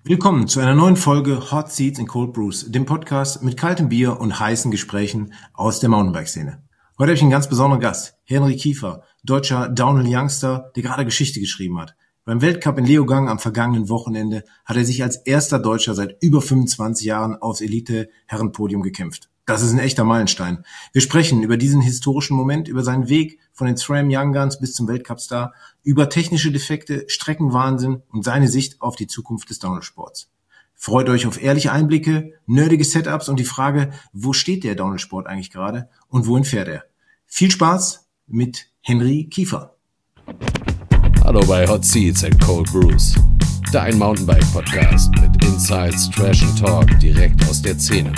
Willkommen zu einer neuen Folge Hot Seats in Cold Brews, dem Podcast mit kaltem Bier und heißen Gesprächen aus der Mountainbike-Szene. Heute habe ich einen ganz besonderen Gast, Henry Kiefer, deutscher Downhill-Youngster, der gerade Geschichte geschrieben hat. Beim Weltcup in Leogang am vergangenen Wochenende hat er sich als erster Deutscher seit über 25 Jahren aufs Elite-Herrenpodium gekämpft. Das ist ein echter Meilenstein. Wir sprechen über diesen historischen Moment, über seinen Weg von den SRAM Young Guns bis zum Weltcup-Star, über technische Defekte, Streckenwahnsinn und seine Sicht auf die Zukunft des Downhill-Sports. Freut euch auf ehrliche Einblicke, nerdige Setups und die Frage, wo steht der Downhill-Sport eigentlich gerade und wohin fährt er? Viel Spaß mit Henry Kiefer. Hallo bei Hot Seats and Cold Brews, dein Mountainbike-Podcast mit Insights, Trash and Talk direkt aus der Szene.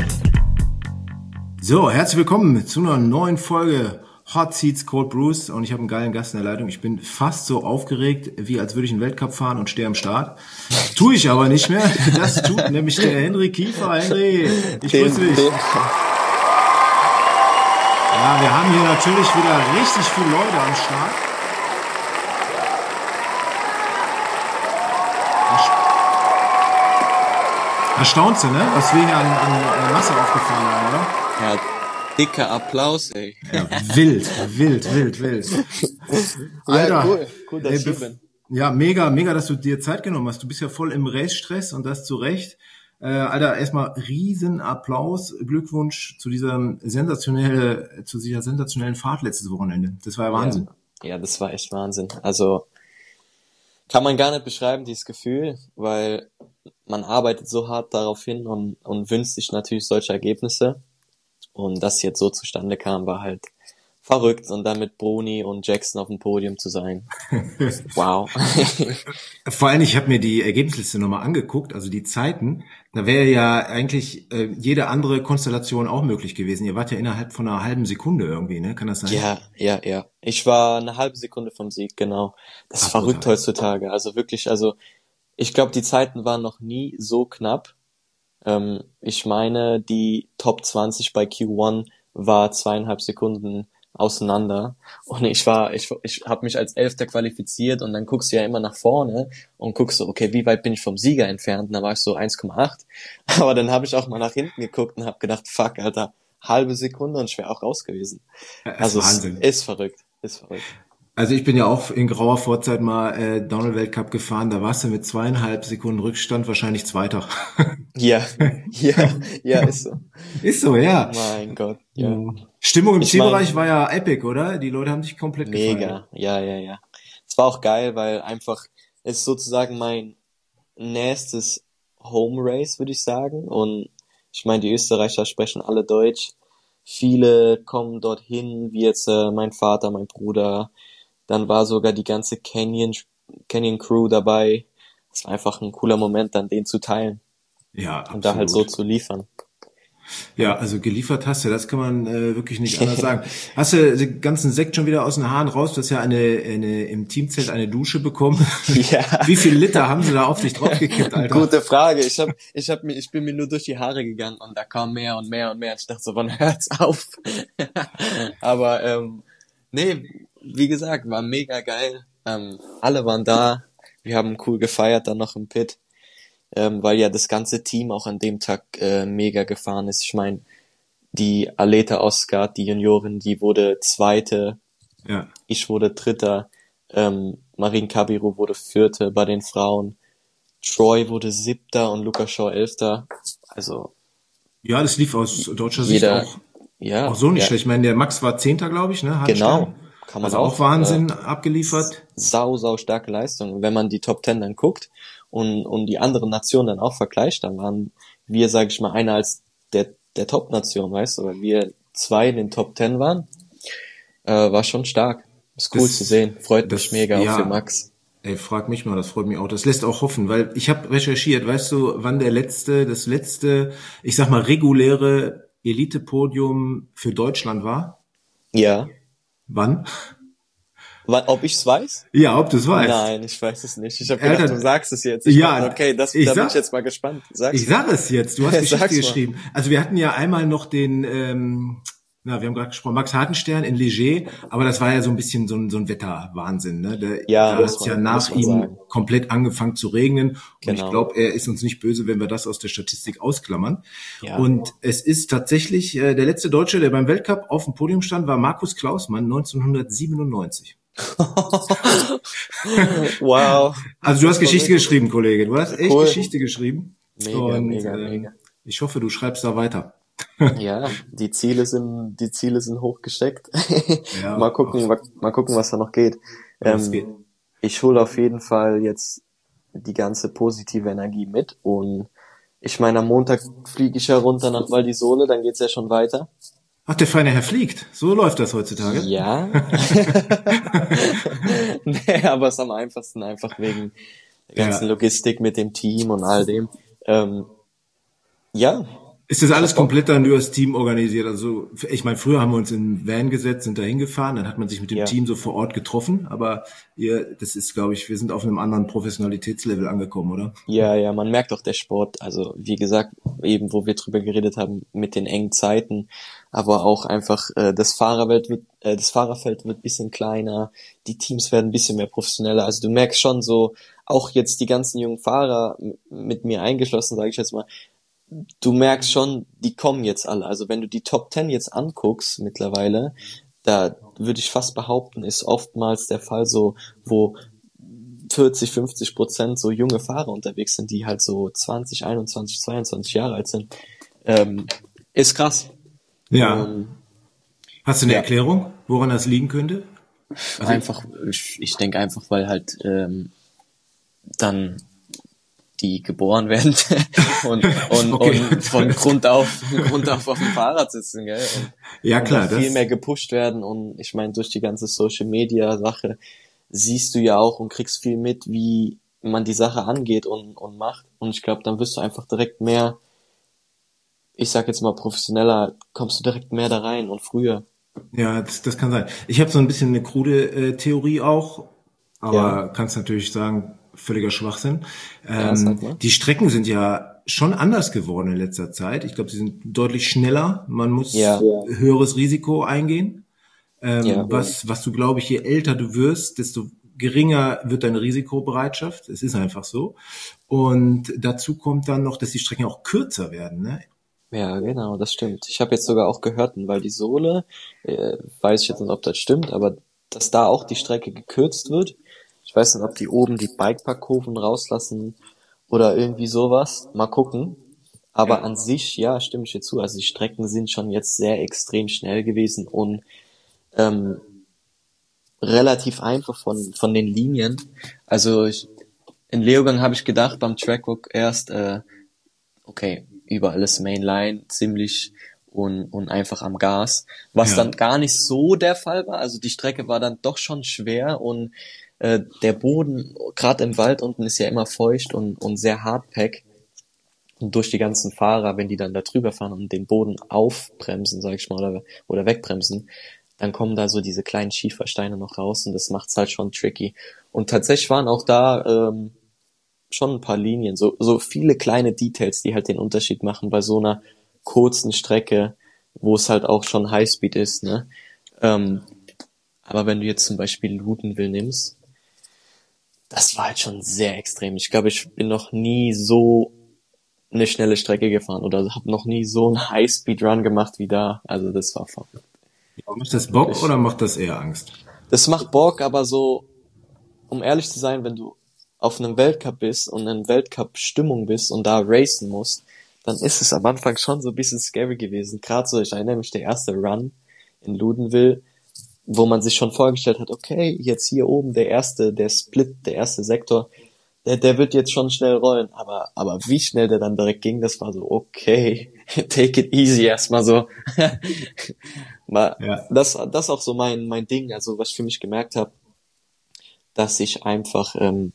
So, herzlich willkommen zu einer neuen Folge Hot Seats Cold Brews und ich habe einen geilen Gast in der Leitung. Ich bin fast so aufgeregt, wie als würde ich einen Weltcup fahren und stehe am Start. Tue ich aber nicht mehr. Das tut nämlich der Henry Kiefer. Henry, ich grüße dich. Ja, wir haben hier natürlich wieder richtig viele Leute am Start. Erstaunt, ne? Was wir hier an Masse aufgefahren haben, oder? Ja, dicker Applaus, ey. Ja, wild. Alter, ja, cool, dass ich bin. Ja, mega, dass du dir Zeit genommen hast. Du bist ja voll im Race-Stress und das zu Recht. Alter, erstmal riesen Applaus, Glückwunsch zu dieser sensationellen Fahrt letztes Wochenende. Das war ja Wahnsinn. Ja, das war echt Wahnsinn. Also kann man gar nicht beschreiben, dieses Gefühl, weil man arbeitet so hart darauf hin und wünscht sich natürlich solche Ergebnisse. Und das jetzt so zustande kam, war halt verrückt. Und dann mit Bruni und Jackson auf dem Podium zu sein. Wow. Vor allem, ich habe mir die Ergebnisliste nochmal angeguckt, also die Zeiten. Da wäre ja eigentlich jede andere Konstellation auch möglich gewesen. Ihr wart ja innerhalb von einer halben Sekunde irgendwie, ne? Kann das sein? Ja. Ich war eine halbe Sekunde vom Sieg, genau. Das ist verrückt heutzutage. Also wirklich, ich glaube, die Zeiten waren noch nie so knapp. Ich meine, die Top 20 bei Q1 war 2,5 Sekunden auseinander und ich habe mich als Elfter qualifiziert und dann guckst du ja immer nach vorne und guckst so, okay, wie weit bin ich vom Sieger entfernt? Und da war ich so 1,8, aber dann habe ich auch mal nach hinten geguckt und habe gedacht, fuck, Alter, halbe Sekunde und ich wäre auch raus gewesen. Also Wahnsinn. Ist verrückt. Also ich bin ja auch in grauer Vorzeit mal Downhill-Weltcup gefahren, da warst du mit 2,5 Sekunden Rückstand wahrscheinlich Zweiter. Ja, ist so. Ist so, ja. Mein Gott, ja. Stimmung im Zielbereich war ja epic, oder? Die Leute haben sich komplett gefeiert. Mega, ja. Es war auch geil, weil einfach ist sozusagen mein nächstes Home Race, würde ich sagen. Und ich meine, die Österreicher sprechen alle Deutsch. Viele kommen dorthin, wie jetzt mein Vater, mein Bruder. Dann war sogar die ganze Canyon Crew dabei. Es war einfach ein cooler Moment, dann den zu teilen. Ja, absolut. Und da halt so zu liefern. Ja, also geliefert hast du, das kann man wirklich nicht anders sagen. Hast du den ganzen Sekt schon wieder aus den Haaren raus? Du hast ja eine im Teamzelt eine Dusche bekommen. Ja. Wie viel Liter haben sie da auf dich draufgekippt, Alter? Gute Frage. Ich bin mir nur durch die Haare gegangen und da kam mehr und mehr. Ich dachte so, wann hört's auf? Aber nee, wie gesagt, war mega geil. Alle waren da. Wir haben cool gefeiert dann noch im Pit. Weil ja das ganze Team auch an dem Tag mega gefahren ist. Ich meine, die Aleta Oscar, die Juniorin, die wurde Zweite. Ja. Ich wurde Dritter. Marine Cabiru wurde Vierte bei den Frauen. Troy wurde Siebter und Lukas Shaw Elfter. Also ja, das lief aus deutscher Sicht auch so nicht schlecht. Ich meine, der Max war Zehnter, glaube ich, ne? Genau. Kann man also auch Wahnsinn abgeliefert. Sau starke Leistung. Wenn man die Top 10 dann guckt und die anderen Nationen dann auch vergleicht, dann waren wir, sage ich mal, einer als der Top-Nation, weißt du, weil wir zwei in den Top 10 waren, war schon stark. Ist cool zu sehen. Freut mich mega auch für Max. Ey, frag mich mal, das freut mich auch. Das lässt auch hoffen, weil ich habe recherchiert, weißt du, wann das letzte, ich sag mal, reguläre Elite-Podium für Deutschland war? Ja. Wann? Ob ich's weiß? Ja, ob du es weißt. Nein, ich weiß es nicht. Ich habe gedacht, du sagst es jetzt. Okay, da bin ich jetzt mal gespannt. Ich sag es jetzt. Du hast Geschichte geschrieben. Also wir hatten ja einmal noch den Na, wir haben gerade gesprochen, Max Hartenstern in Leger, aber das war ja so ein bisschen so ein Wetterwahnsinn, ne? Da hat es ja nach ihm sagen. komplett angefangen zu regnen und ich Genau. glaube, er ist uns nicht böse, wenn wir das aus der Statistik ausklammern. Ja. Und es ist tatsächlich der letzte Deutsche, der beim Weltcup auf dem Podium stand, war Markus Klausmann 1997. Wow. Also du hast Geschichte geschrieben, Kollege. Du hast echt Cool. Geschichte geschrieben. Mega, mega. Ich hoffe, du schreibst da weiter. Ja, die Ziele sind hochgesteckt. Ja, mal gucken, was da noch geht. Was geht. Ich hole auf jeden Fall jetzt die ganze positive Energie mit und ich meine, am Montag fliege ich ja runter nach Val di Sole, dann geht's ja schon weiter. Ach, der feine Herr fliegt. So läuft das heutzutage. Ja. Nee, aber es ist am einfachsten, einfach wegen der ganzen Logistik mit dem Team und all dem. Ja. Ist das alles komplett dann über das Team organisiert? Also, ich meine, früher haben wir uns in einen Van gesetzt, sind da hingefahren, dann hat man sich mit dem Team so vor Ort getroffen, aber das ist, glaube ich, wir sind auf einem anderen Professionalitätslevel angekommen, oder? Ja, man merkt auch der Sport, also wie gesagt, eben wo wir drüber geredet haben, mit den engen Zeiten, aber auch einfach das Fahrerfeld wird ein bisschen kleiner, die Teams werden ein bisschen mehr professioneller, also du merkst schon so, auch jetzt die ganzen jungen Fahrer, mit mir eingeschlossen, sage ich jetzt mal, du merkst schon, die kommen jetzt alle. Also wenn du die Top 10 jetzt anguckst mittlerweile, da würde ich fast behaupten, ist oftmals der Fall so, wo 40-50% so junge Fahrer unterwegs sind, die halt so 20, 21, 22 Jahre alt sind. Ist krass. Ja. Hast du eine Erklärung, woran das liegen könnte? Also einfach, ich denke einfach, weil halt dann die geboren werden und von Grund auf auf dem Fahrrad sitzen, gell? Und, ja, klar. Und viel mehr gepusht werden und ich meine, durch die ganze Social Media Sache siehst du ja auch und kriegst viel mit, wie man die Sache angeht und macht. Und ich glaube, dann wirst du einfach direkt mehr, ich sag jetzt mal professioneller, kommst du direkt mehr da rein und früher. Ja, das kann sein. Ich habe so ein bisschen eine krude Theorie auch, aber kannst natürlich sagen, völliger Schwachsinn. Die Strecken sind ja schon anders geworden in letzter Zeit. Ich glaube, sie sind deutlich schneller. Man muss höheres Risiko eingehen. Was du, glaube ich, je älter du wirst, desto geringer wird deine Risikobereitschaft. Es ist einfach so. Und dazu kommt dann noch, dass die Strecken auch kürzer werden, ne? Ja, genau, das stimmt. Ich habe jetzt sogar auch gehört, weil die Sohle, weiß ich jetzt nicht, ob das stimmt, aber dass da auch die Strecke gekürzt wird. Ich weiß nicht, ob die oben die Bikeparkkurven rauslassen oder irgendwie sowas. Mal gucken. Aber an sich, ja, stimme ich dir zu. Also die Strecken sind schon jetzt sehr extrem schnell gewesen und relativ einfach von den Linien. Also in Leogang habe ich gedacht beim Trackwalk erst, okay, überall ist Mainline ziemlich und einfach am Gas. Was dann gar nicht so der Fall war. Also die Strecke war dann doch schon schwer und der Boden, gerade im Wald unten, ist ja immer feucht und sehr hardpack. Und durch die ganzen Fahrer, wenn die dann da drüber fahren und den Boden aufbremsen, sag ich mal, oder wegbremsen, dann kommen da so diese kleinen Schiefersteine noch raus und das macht's halt schon tricky. Und tatsächlich waren auch da schon ein paar Linien, so viele kleine Details, die halt den Unterschied machen bei so einer kurzen Strecke, wo es halt auch schon Highspeed ist, ne? Aber wenn du jetzt zum Beispiel Ludenwil nimmst, das war halt schon sehr extrem. Ich glaube, ich bin noch nie so eine schnelle Strecke gefahren oder habe noch nie so einen High-Speed-Run gemacht wie da. Also das war verrückt. Macht das Bock oder macht das eher Angst? Das macht Bock, aber so, um ehrlich zu sein, wenn du auf einem Weltcup bist und in Weltcup-Stimmung bist und da racen musst, dann ist es am Anfang schon so ein bisschen scary gewesen. Gerade so, ich erinnere mich, der erste Run in Ludenwil, wo man sich schon vorgestellt hat, okay, jetzt hier oben der erste Sektor, der wird jetzt schon schnell rollen, aber wie schnell der dann direkt ging, das war so, okay, take it easy erstmal so. Das ist auch so mein Ding, also was ich für mich gemerkt habe, dass ich einfach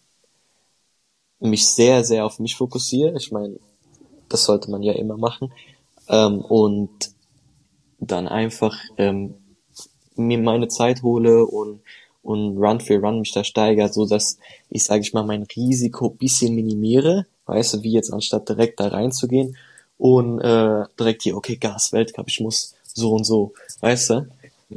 mich sehr, sehr auf mich fokussiere. Ich meine, das sollte man ja immer machen. Und dann einfach mir meine Zeit hole und Run für Run mich da steigert, so dass ich, sage ich mal, mein Risiko bisschen minimiere, weißt du, wie jetzt anstatt direkt da reinzugehen und direkt hier, okay, Gas, Weltcup, ich muss so und so, weißt du?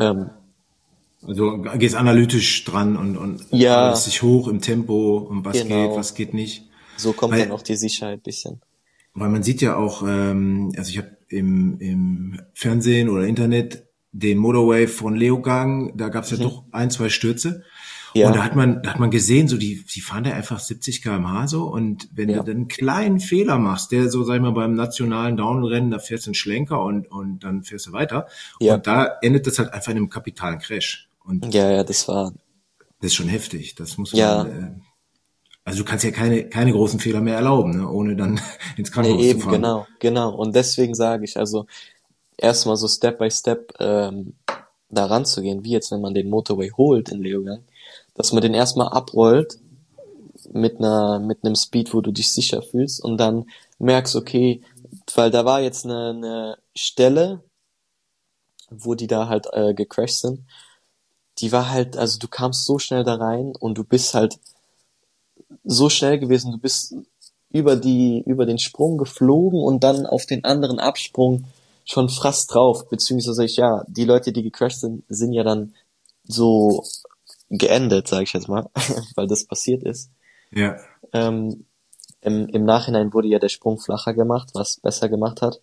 Also gehst analytisch dran und Ja, arbeitest dich hoch im Tempo und was geht, genau. was geht nicht. So kommt dann Weil, auch die Sicherheit bisschen. weil man sieht ja auch, also ich habe im Fernsehen oder Internet den Motorway von Leogang, da gab es ja Mhm. doch ein, zwei Stürze. Und Ja, da hat man gesehen, so die fahren da einfach 70 km/h so und wenn du ja, dann einen kleinen Fehler machst, der so, sag ich mal, beim nationalen Downrennen, da fährst du einen Schlenker und dann fährst du weiter. ja, Und da endet das halt einfach in einem kapitalen Crash. Und ja, ja, das war, das ist schon heftig. Das muss man, ja, also du kannst ja keine großen Fehler mehr erlauben, ne, ohne dann ins nee, Krankenhaus zu eben, fahren. genau, genau. Und deswegen sage ich, also erstmal so Step by Step da ranzugehen, wie jetzt, wenn man den Motorway holt in Leogang, dass man den erstmal abrollt mit einem Speed, wo du dich sicher fühlst und dann merkst, okay, weil da war jetzt eine Stelle, wo die da halt gecrashed sind, die war halt, also du kamst so schnell da rein und du bist halt so schnell gewesen, du bist über den Sprung geflogen und dann auf den anderen Absprung schon fast drauf, beziehungsweise ja, die Leute, die gecrashed sind, sind ja dann so geendet, sage ich jetzt mal, weil das passiert ist. Ja, Ähm, im Nachhinein wurde ja der Sprung flacher gemacht, was besser gemacht hat.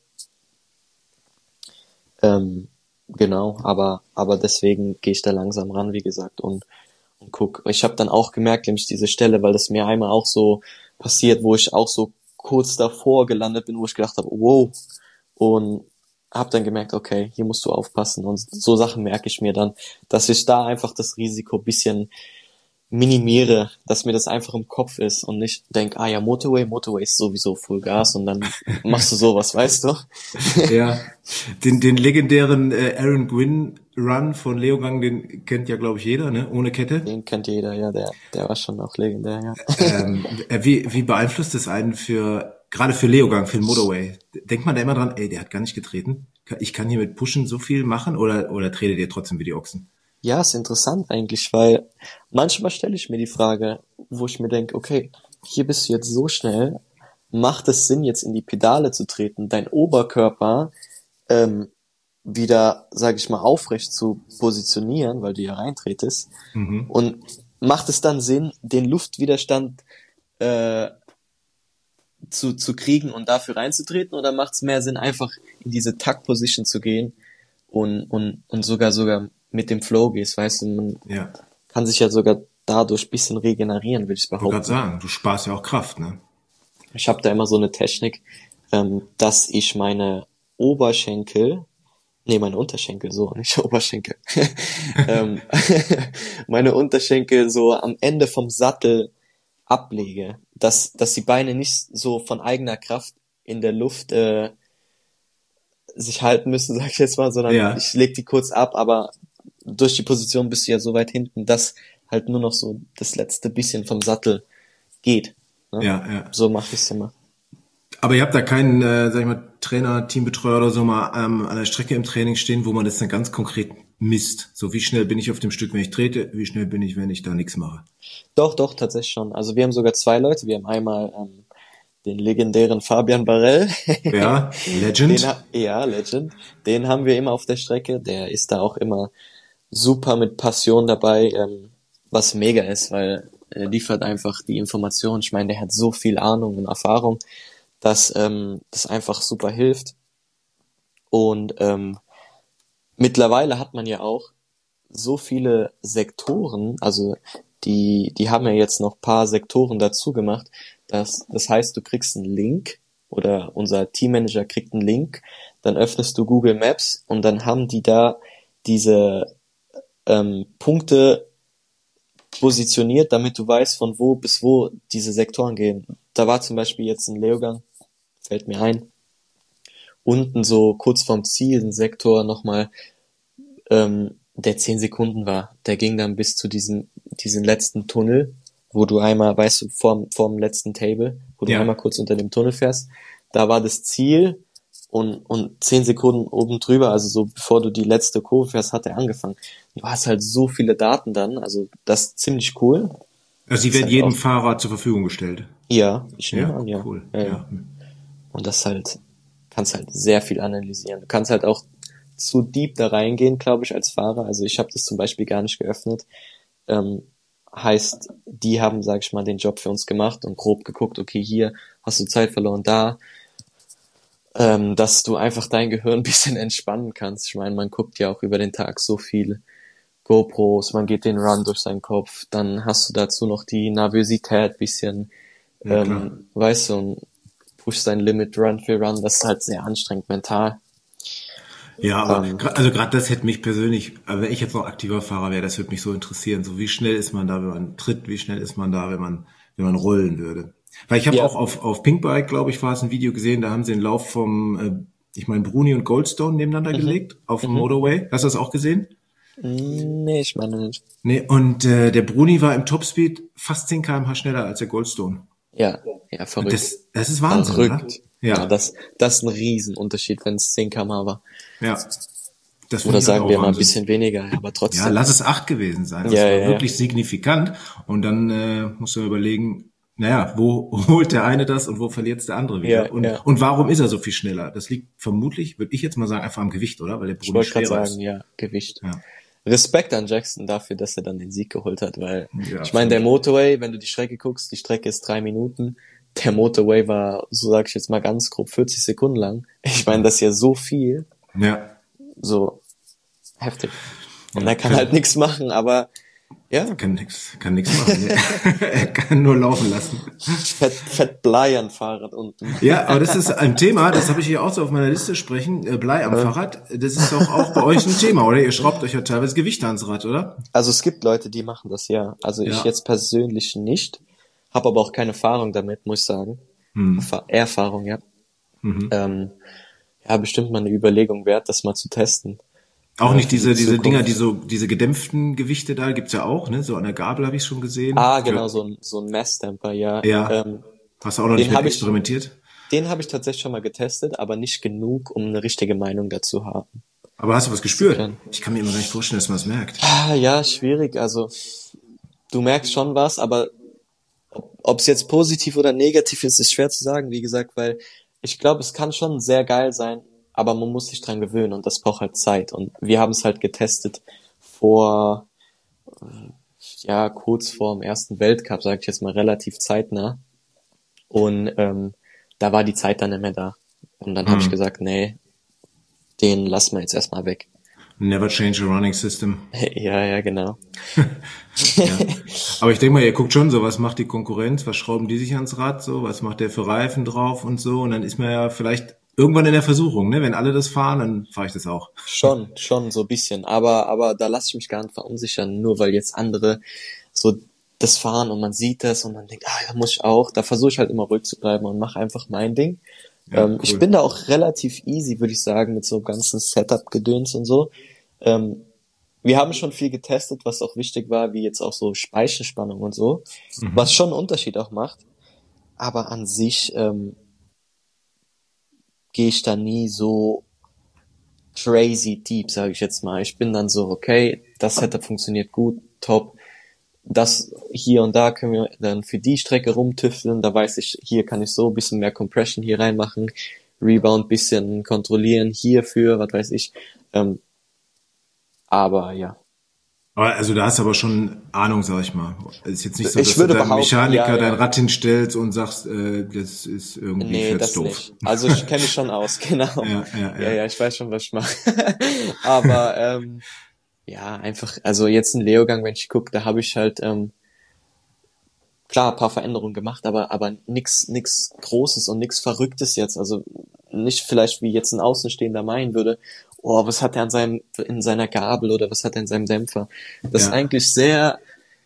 Ähm, genau, aber deswegen gehe ich da langsam ran, wie gesagt, und guck. Ich habe dann auch gemerkt, nämlich diese Stelle, weil das mir einmal auch so passiert, wo ich auch so kurz davor gelandet bin, wo ich gedacht habe, wow, und habe dann gemerkt, okay, hier musst du aufpassen und so Sachen merke ich mir dann, dass ich da einfach das Risiko bisschen minimiere, dass mir das einfach im Kopf ist und nicht denk, ah ja, Motorway ist sowieso Full Gas und dann machst du sowas, weißt du? ja. Den legendären Aaron Gwynn Run von Leogang, den kennt ja, glaube ich, jeder, ne? Ohne Kette. Den kennt jeder, ja, der war schon auch legendär, ja. Wie beeinflusst das einen gerade für Leogang, für den Motorway? Denkt man da immer dran, ey, der hat gar nicht getreten? Ich kann hier mit Pushen so viel machen oder tretet ihr trotzdem wie die Ochsen? Ja, ist interessant eigentlich, weil manchmal stelle ich mir die Frage, wo ich mir denke, okay, hier bist du jetzt so schnell, macht es Sinn, jetzt in die Pedale zu treten, dein Oberkörper wieder, sage ich mal, aufrecht zu positionieren, weil du ja reintretest, Mhm. und macht es dann Sinn, den Luftwiderstand äh, zu kriegen und dafür reinzutreten, oder macht es mehr Sinn, einfach in diese Tuck-Position zu gehen und sogar mit dem Flow gehst, weißt du, man Ja. kann sich ja sogar dadurch bisschen regenerieren, würde ich Ich wollte gerade behaupten. sagen, du sparst ja auch Kraft, ne? Ich habe da immer so eine Technik, dass ich meine Unterschenkel, so, nicht Oberschenkel, ähm, meine Unterschenkel so am Ende vom Sattel ablege, dass die Beine nicht so von eigener Kraft in der Luft sich halten müssen, sag ich jetzt mal, sondern Ja, ich leg die kurz ab, aber durch die Position bist du ja so weit hinten, dass halt nur noch so das letzte bisschen vom Sattel geht. Ne? ja, ja. So mache ich es immer. Aber ihr habt da keinen, sag ich mal, Trainer, Teambetreuer oder so mal an der Strecke im Training stehen, wo man das dann ganz konkret misst. So, wie schnell bin ich auf dem Stück, wenn ich trete, wie schnell bin ich, wenn ich da nichts mache. Doch, tatsächlich schon. Also wir haben sogar zwei Leute. Wir haben einmal den legendären Fabian Barell. Ja, Legend. Ja, Legend. Den haben wir immer auf der Strecke. Der ist da auch immer super mit Passion dabei, was mega ist, weil er liefert einfach die Informationen. Ich meine, der hat so viel Ahnung und Erfahrung, dass das einfach super hilft. Und mittlerweile hat man ja auch so viele Sektoren, also die haben ja jetzt noch paar Sektoren dazu gemacht. Das heißt, du kriegst einen Link oder unser Teammanager kriegt einen Link, dann öffnest du Google Maps und dann haben die da diese Punkte positioniert, damit du weißt, von wo bis wo diese Sektoren gehen. Da war zum Beispiel jetzt ein Leogang, fällt mir ein, unten so kurz vorm Ziel ein Sektor nochmal, der 10 Sekunden war. Der ging dann bis zu diesen letzten Tunnel, wo du einmal, weißt du, vorm letzten Table, wo du Ja. einmal kurz unter dem Tunnel fährst. Da war das Ziel und 10 Sekunden oben drüber, also so bevor du die letzte Kurve fährst, hat er angefangen. Du hast halt so viele Daten dann, also das ist ziemlich cool. Also die Ist werden halt jedem auch, Fahrer zur Verfügung gestellt. ja, ich nehme Ja, an, ja. cool. Ja, ja. Ja. Und das halt, kannst halt sehr viel analysieren. Du kannst halt auch zu deep da reingehen, glaube ich, als Fahrer. Also ich habe das zum Beispiel gar nicht geöffnet. Heißt, die haben, sag ich mal, den Job für uns gemacht und grob geguckt, okay, hier hast du Zeit verloren, da, dass du einfach dein Gehirn ein bisschen entspannen kannst. Ich meine, man guckt ja auch über den Tag so viel GoPros, man geht den Run durch seinen Kopf, dann hast du dazu noch die Nervosität bisschen, weißt du, und pushst dein Limit Run für Run, das ist halt sehr anstrengend mental. Ja, aber also gerade das hätte mich persönlich, wenn ich jetzt noch aktiver Fahrer wäre, das würde mich so interessieren. So wie schnell ist man da, wenn man tritt, wie schnell ist man da, wenn man rollen würde. Weil ich habe auch auf Pinkbike, glaube ich, war es ein Video gesehen, da haben sie den Lauf vom, ich meine, Bruni und Goldstone nebeneinander gelegt auf dem Motorway. Hast du das auch gesehen? Nee, ich meine nicht. Nee, und der Bruni war im Topspeed fast 10 km/h schneller als der Goldstone. Ja, verrückt. Das ist Wahnsinn, verrückt. oder? Ja, das ist ein Riesenunterschied, wenn es 10 km/h war. Ja. Das Oder sagen wir mal ein Wahnsinn. bisschen weniger, aber trotzdem. Ja, lass es 8 gewesen sein. Das war wirklich signifikant. Und dann musst du überlegen, naja, wo holt der eine das und wo verliert der andere wieder? Und warum ist er so viel schneller? Das liegt vermutlich, würde ich jetzt mal sagen, einfach am Gewicht, oder? Weil der Bruni schwerer ist. Ja, Gewicht. Ja. Respekt an Jackson dafür, dass er dann den Sieg geholt hat, weil ich meine, der Motorway, wenn du die Strecke guckst, die Strecke ist 3 Minuten. Der Motorway war, so sag ich jetzt mal ganz grob, 40 Sekunden lang. Ich meine, das ist ja so viel. Ja. So heftig. Und er kann halt nichts machen, aber ja. Kann nix machen. Er kann nur laufen lassen. Fett Blei am Fahrrad unten. Ja, aber das ist ein Thema, das habe ich hier auch so auf meiner Liste sprechen, Blei am Fahrrad. Das ist doch auch bei euch ein Thema, oder? Ihr schraubt euch ja teilweise Gewichte ans Rad, oder? Also es gibt Leute, die machen das, ja. Also ich jetzt persönlich nicht, habe aber auch keine Erfahrung damit, muss ich sagen. Erfahrung, ja. Ja, bestimmt mal eine Überlegung wert, das mal zu testen. Auch nicht diese Dinger, diese gedämpften Gewichte da, gibt's ja auch, ne? So an der Gabel habe ich schon gesehen. Ah, genau, so ein Massdamper, ja. Ja. Hast du auch noch nicht mit experimentiert? Den habe ich tatsächlich schon mal getestet, aber nicht genug, um eine richtige Meinung dazu zu haben. Aber hast du was gespürt? Ich kann mir immer gar nicht vorstellen, dass man es merkt. Ja, schwierig. Also du merkst schon was, aber ob es jetzt positiv oder negativ ist schwer zu sagen, wie gesagt, weil ich glaube, es kann schon sehr geil sein, aber man muss sich dran gewöhnen und das braucht halt Zeit. Und wir haben es halt getestet kurz vor dem ersten Weltcup, sage ich jetzt mal, relativ zeitnah. Und da war die Zeit dann nicht mehr da. Und dann habe ich gesagt, nee, den lassen wir jetzt erstmal weg. Never change a running system. Ja, genau. Ja. Aber ich denke mal, ihr guckt schon so, was macht die Konkurrenz, was schrauben die sich ans Rad, so, was macht der für Reifen drauf und so. Und dann ist man ja vielleicht irgendwann in der Versuchung, ne? Wenn alle das fahren, dann fahre ich das auch. Schon so ein bisschen. Aber da lasse ich mich gar nicht verunsichern, nur weil jetzt andere so das fahren und man sieht das und man denkt, da muss ich auch. Da versuche ich halt immer ruhig zu bleiben und mache einfach mein Ding. Ja, cool. Ich bin da auch relativ easy, würde ich sagen, mit so ganzen Setup-Gedöns und so. Wir haben schon viel getestet, was auch wichtig war, wie jetzt auch so Speichenspannung und so, was schon einen Unterschied auch macht. Aber an sich gehe ich da nie so crazy deep, sage ich jetzt mal. Ich bin dann so, okay, das Setup funktioniert gut, top. Das hier und da können wir dann für die Strecke rumtüfteln. Da weiß ich, hier kann ich so ein bisschen mehr Compression hier reinmachen, Rebound bisschen kontrollieren, hierfür, was weiß ich. Aber ja. Also da hast du aber schon Ahnung, sag ich mal. Es ist jetzt nicht so, dass du deinem Mechaniker dein Rad hinstellst und sagst, das ist irgendwie doof. Nicht. Also ich kenne mich schon aus, genau. Ja, ich weiß schon, was ich mache. Aber einfach, also jetzt ein Leogang, wenn ich gucke, da habe ich halt klar ein paar Veränderungen gemacht, aber nix Großes und nix Verrücktes jetzt. Also nicht vielleicht wie jetzt ein Außenstehender meinen würde, oh, was hat er in seiner Gabel oder was hat er in seinem Dämpfer? Das ist eigentlich sehr,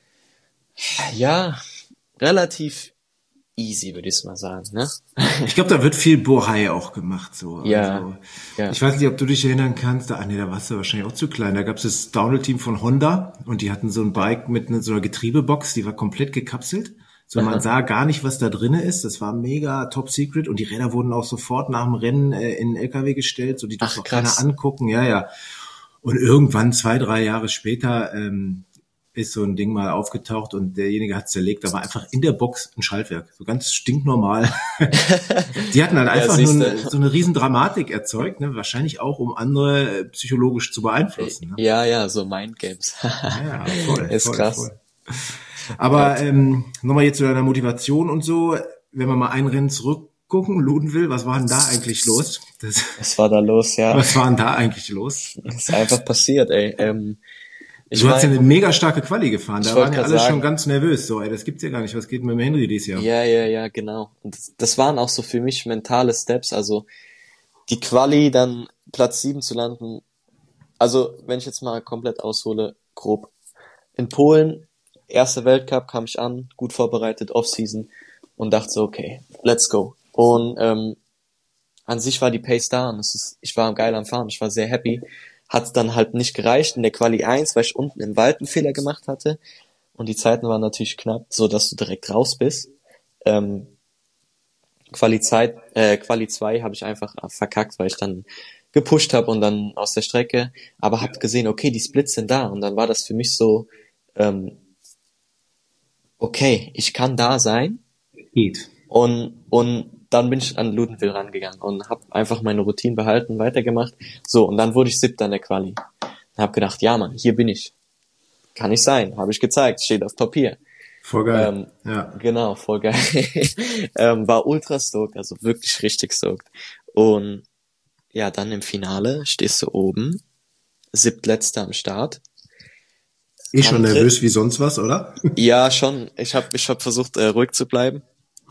relativ easy, würde ich mal sagen, ne? Ich glaube, da wird viel Bohai auch gemacht, so. Ja. Ich weiß nicht, ob du dich erinnern kannst, da warst du wahrscheinlich auch zu klein. Da gab es das Downhill-Team von Honda und die hatten so ein Bike mit so einer Getriebebox, die war komplett gekapselt. So, man sah gar nicht, was da drinne ist. Das war mega top secret und die Räder wurden auch sofort nach dem Rennen in den LKW gestellt, so die durfte auch keiner angucken. Ja. Und irgendwann 2-3 Jahre später ist so ein Ding mal aufgetaucht und derjenige hat's zerlegt. Da war einfach in der Box ein Schaltwerk, so ganz stinknormal. Die hatten halt einfach so eine riesen Dramatik erzeugt, ne? Wahrscheinlich auch, um andere psychologisch zu beeinflussen. Ne? Ja, so Mindgames. Ja, voll. Ist voll, krass. Voll. Aber nochmal jetzt zu deiner Motivation und so, wenn wir mal ein Rennen zurückgucken, Ludenwil, was war denn da eigentlich los? Was war da los, ja? Was war denn da eigentlich los? Das ist einfach passiert, ey. Du hast ja eine mega starke Quali gefahren, da waren ja alle sagen, schon ganz nervös, so, ey, das gibt's ja gar nicht, was geht mit dem Henry dieses Jahr? Ja, genau. Und das waren auch so für mich mentale Steps, also die Quali, dann Platz 7 zu landen, also wenn ich jetzt mal komplett aushole, grob. In Polen, erster Weltcup, kam ich an, gut vorbereitet, Offseason und dachte so, okay, let's go. Und an sich war die Pace da und ich war geil am Fahren, ich war sehr happy. Hat dann halt nicht gereicht in der Quali 1, weil ich unten im Wald einen Fehler gemacht hatte. Und die Zeiten waren natürlich knapp, so dass du direkt raus bist. Quali 2 habe ich einfach verkackt, weil ich dann gepusht habe und dann aus der Strecke. Aber hab gesehen, okay, die Splits sind da. Und dann war das für mich so, okay, ich kann da sein. Geht. Und dann bin ich an Ludenwil rangegangen und habe einfach meine Routine behalten, weitergemacht. So, und dann wurde ich 7. in der Quali. Und habe gedacht, ja Mann, hier bin ich. Kann ich sein, habe ich gezeigt, steht auf Papier. Voll geil. Ja. Genau, voll geil. War ultra stoked, also wirklich richtig stoked. Und ja, dann im Finale stehst du oben, 7. am Start. Schon nervös wie sonst was, oder? Ja, schon. Ich hab versucht, ruhig zu bleiben.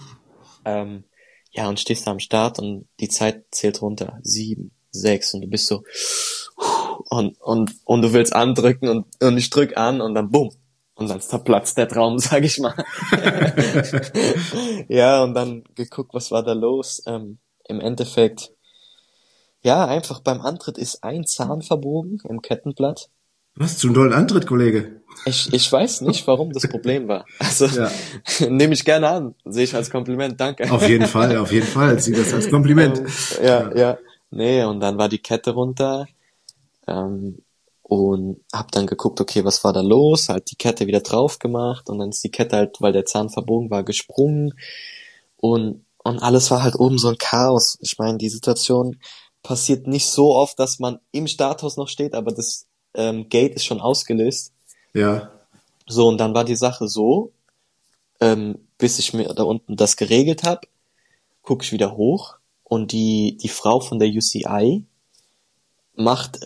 Ja, und stehst da am Start und die Zeit zählt runter. 7, 6 und du bist so und du willst andrücken und ich drück an und dann bumm. Und dann platzt der Traum, sag ich mal. Ja, und dann geguckt, was war da los. Im Endeffekt, ja, einfach beim Antritt ist ein Zahn verbogen im Kettenblatt. Was, zu einem dollen Antritt, Kollege? Ich weiß nicht, warum das Problem war. Also, ja. Nehme ich gerne an. Sehe ich als Kompliment, danke. Auf jeden Fall. Sieh das als Kompliment. Ja. Nee, und dann war die Kette runter. Und hab dann geguckt, okay, was war da los? Halt die Kette wieder drauf gemacht. Und dann ist die Kette halt, weil der Zahn verbogen war, gesprungen. Und alles war halt oben so ein Chaos. Ich meine, die Situation passiert nicht so oft, dass man im Starthaus noch steht, aber das Gate ist schon ausgelöst. Ja. So, und dann war die Sache so, bis ich mir da unten das geregelt habe, gucke ich wieder hoch und die Frau von der UCI macht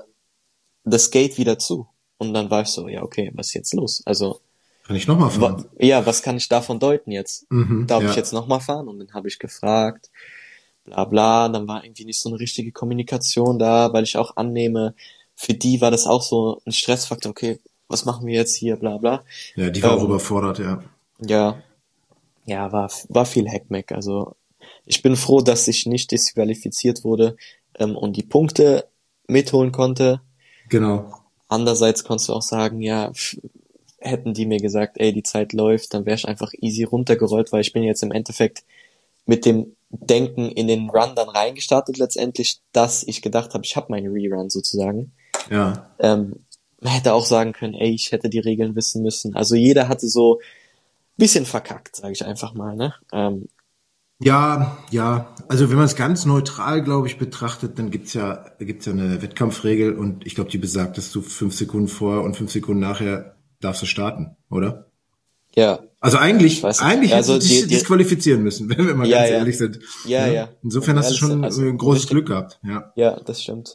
das Gate wieder zu. Und dann war ich so, ja, okay, was ist jetzt los? Also kann ich nochmal fahren? Was kann ich davon deuten jetzt? Darf ich jetzt nochmal fahren? Und dann habe ich gefragt, bla bla, dann war irgendwie nicht so eine richtige Kommunikation da, weil ich auch annehme, für die war das auch so ein Stressfaktor, okay, was machen wir jetzt hier, bla bla. Ja, die war auch überfordert, ja. Ja, war viel Heckmeck. Also ich bin froh, dass ich nicht disqualifiziert wurde und die Punkte mitholen konnte. Genau. Andererseits konntest du auch sagen, ja, hätten die mir gesagt, ey, die Zeit läuft, dann wäre ich einfach easy runtergerollt, weil ich bin jetzt im Endeffekt mit dem Denken in den Run dann reingestartet letztendlich, dass ich gedacht habe, ich habe meine Rerun sozusagen. Ja. Man hätte auch sagen können, ey, ich hätte die Regeln wissen müssen. Also jeder hatte so ein bisschen verkackt, sage ich einfach mal, ne? Ja. Also wenn man es ganz neutral, glaube ich, betrachtet, dann gibt's ja eine Wettkampfregel und ich glaube, die besagt, dass du 5 Sekunden vorher und 5 Sekunden nachher darfst du starten, oder? Ja. Also eigentlich also hättest du dich disqualifizieren müssen, wenn wir mal ganz ehrlich sind. Ja. Insofern hast du schon ein großes Glück gehabt, Ja, das stimmt.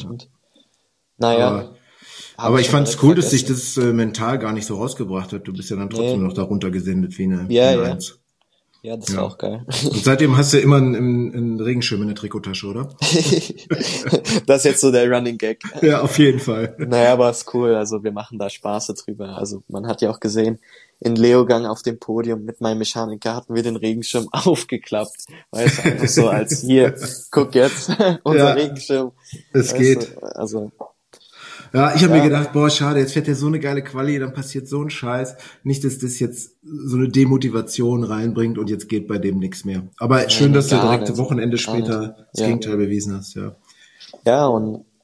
Naja. Aber ich fand es cool, dass sich das mental gar nicht so rausgebracht hat. Du bist ja dann trotzdem noch darunter gesendet wie eine Eins. Ja, das war auch geil. Und seitdem hast du immer einen Regenschirm in der Trikottasche, oder? Das ist jetzt so der Running Gag. Ja, auf jeden Fall. Naja, aber ist cool. Also wir machen da Spaß drüber. Also man hat ja auch gesehen, in Leogang auf dem Podium mit meinem Mechaniker hatten wir den Regenschirm aufgeklappt. Weißt du, einfach so als hier, guck jetzt, unser Regenschirm. Es geht. Also. Ja, ich habe mir gedacht, boah, schade, jetzt fährt der so eine geile Quali, dann passiert so ein Scheiß. Nicht, dass das jetzt so eine Demotivation reinbringt und jetzt geht bei dem nichts mehr. Aber schön, dass du direkt ein Wochenende später das Gegenteil bewiesen hast, ja. Ja, und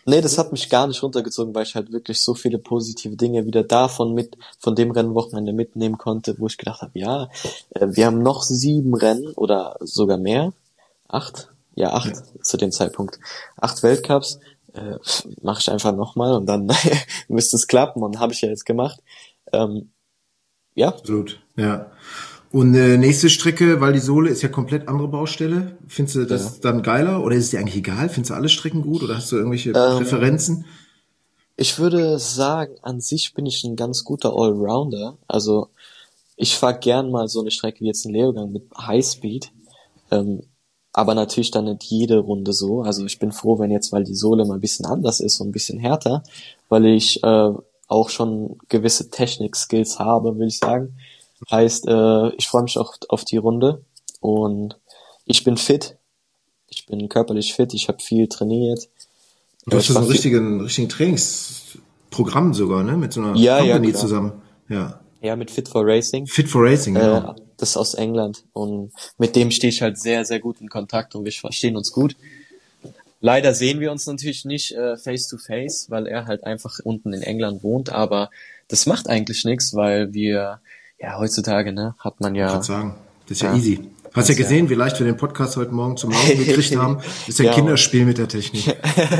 Nee, das hat mich gar nicht runtergezogen, weil ich halt wirklich so viele positive Dinge wieder von dem Rennwochenende mitnehmen konnte, wo ich gedacht habe, ja, wir haben noch 7 Rennen oder sogar mehr. 8? Ja, 8 Ja. zu dem Zeitpunkt. 8 Weltcups, mache ich einfach nochmal und dann müsste es klappen und habe ich ja jetzt gemacht. Ja, Absolut, ja. Und nächste Strecke, weil die Sohle ist ja komplett andere Baustelle. Findest du ja. das dann geiler oder ist es dir eigentlich egal? Findest du alle Strecken gut oder hast du irgendwelche Ähm, Präferenzen? Ich würde sagen, an sich bin ich ein ganz guter Allrounder. Also ich fahr gern mal so eine Strecke wie jetzt in Leogang mit Highspeed. Ähm, aber natürlich dann nicht jede Runde so. Also ich bin froh, wenn jetzt, weil die Sohle mal ein bisschen anders ist und ein bisschen härter, weil ich auch schon gewisse Technik-Skills habe, will ich sagen. Heißt, ich freue mich auch auf die Runde und ich bin fit. Ich bin körperlich fit. Ich habe viel trainiert. Du hast Ich ja so war einen viel. richtigen Trainingsprogramm sogar, ne? Mit so einer Ja, ja, Company klar. zusammen. Ja. Ja, mit Fit for Racing. Fit for Racing, genau. Das ist aus England und mit dem stehe ich halt sehr, sehr gut in Kontakt und wir verstehen uns gut. Leider sehen wir uns natürlich nicht face to face, weil er halt einfach unten in England wohnt, aber das macht eigentlich nichts, weil wir, ja, heutzutage, ne, hat man Ich kann ja, sagen, das ist ja ja, easy. Hast ja kannst ja, gesehen, wie leicht wir den Podcast heute Morgen zum Laufen gekriegt haben. Das ist ja ein ja, Mann. Kinderspiel mit der Technik.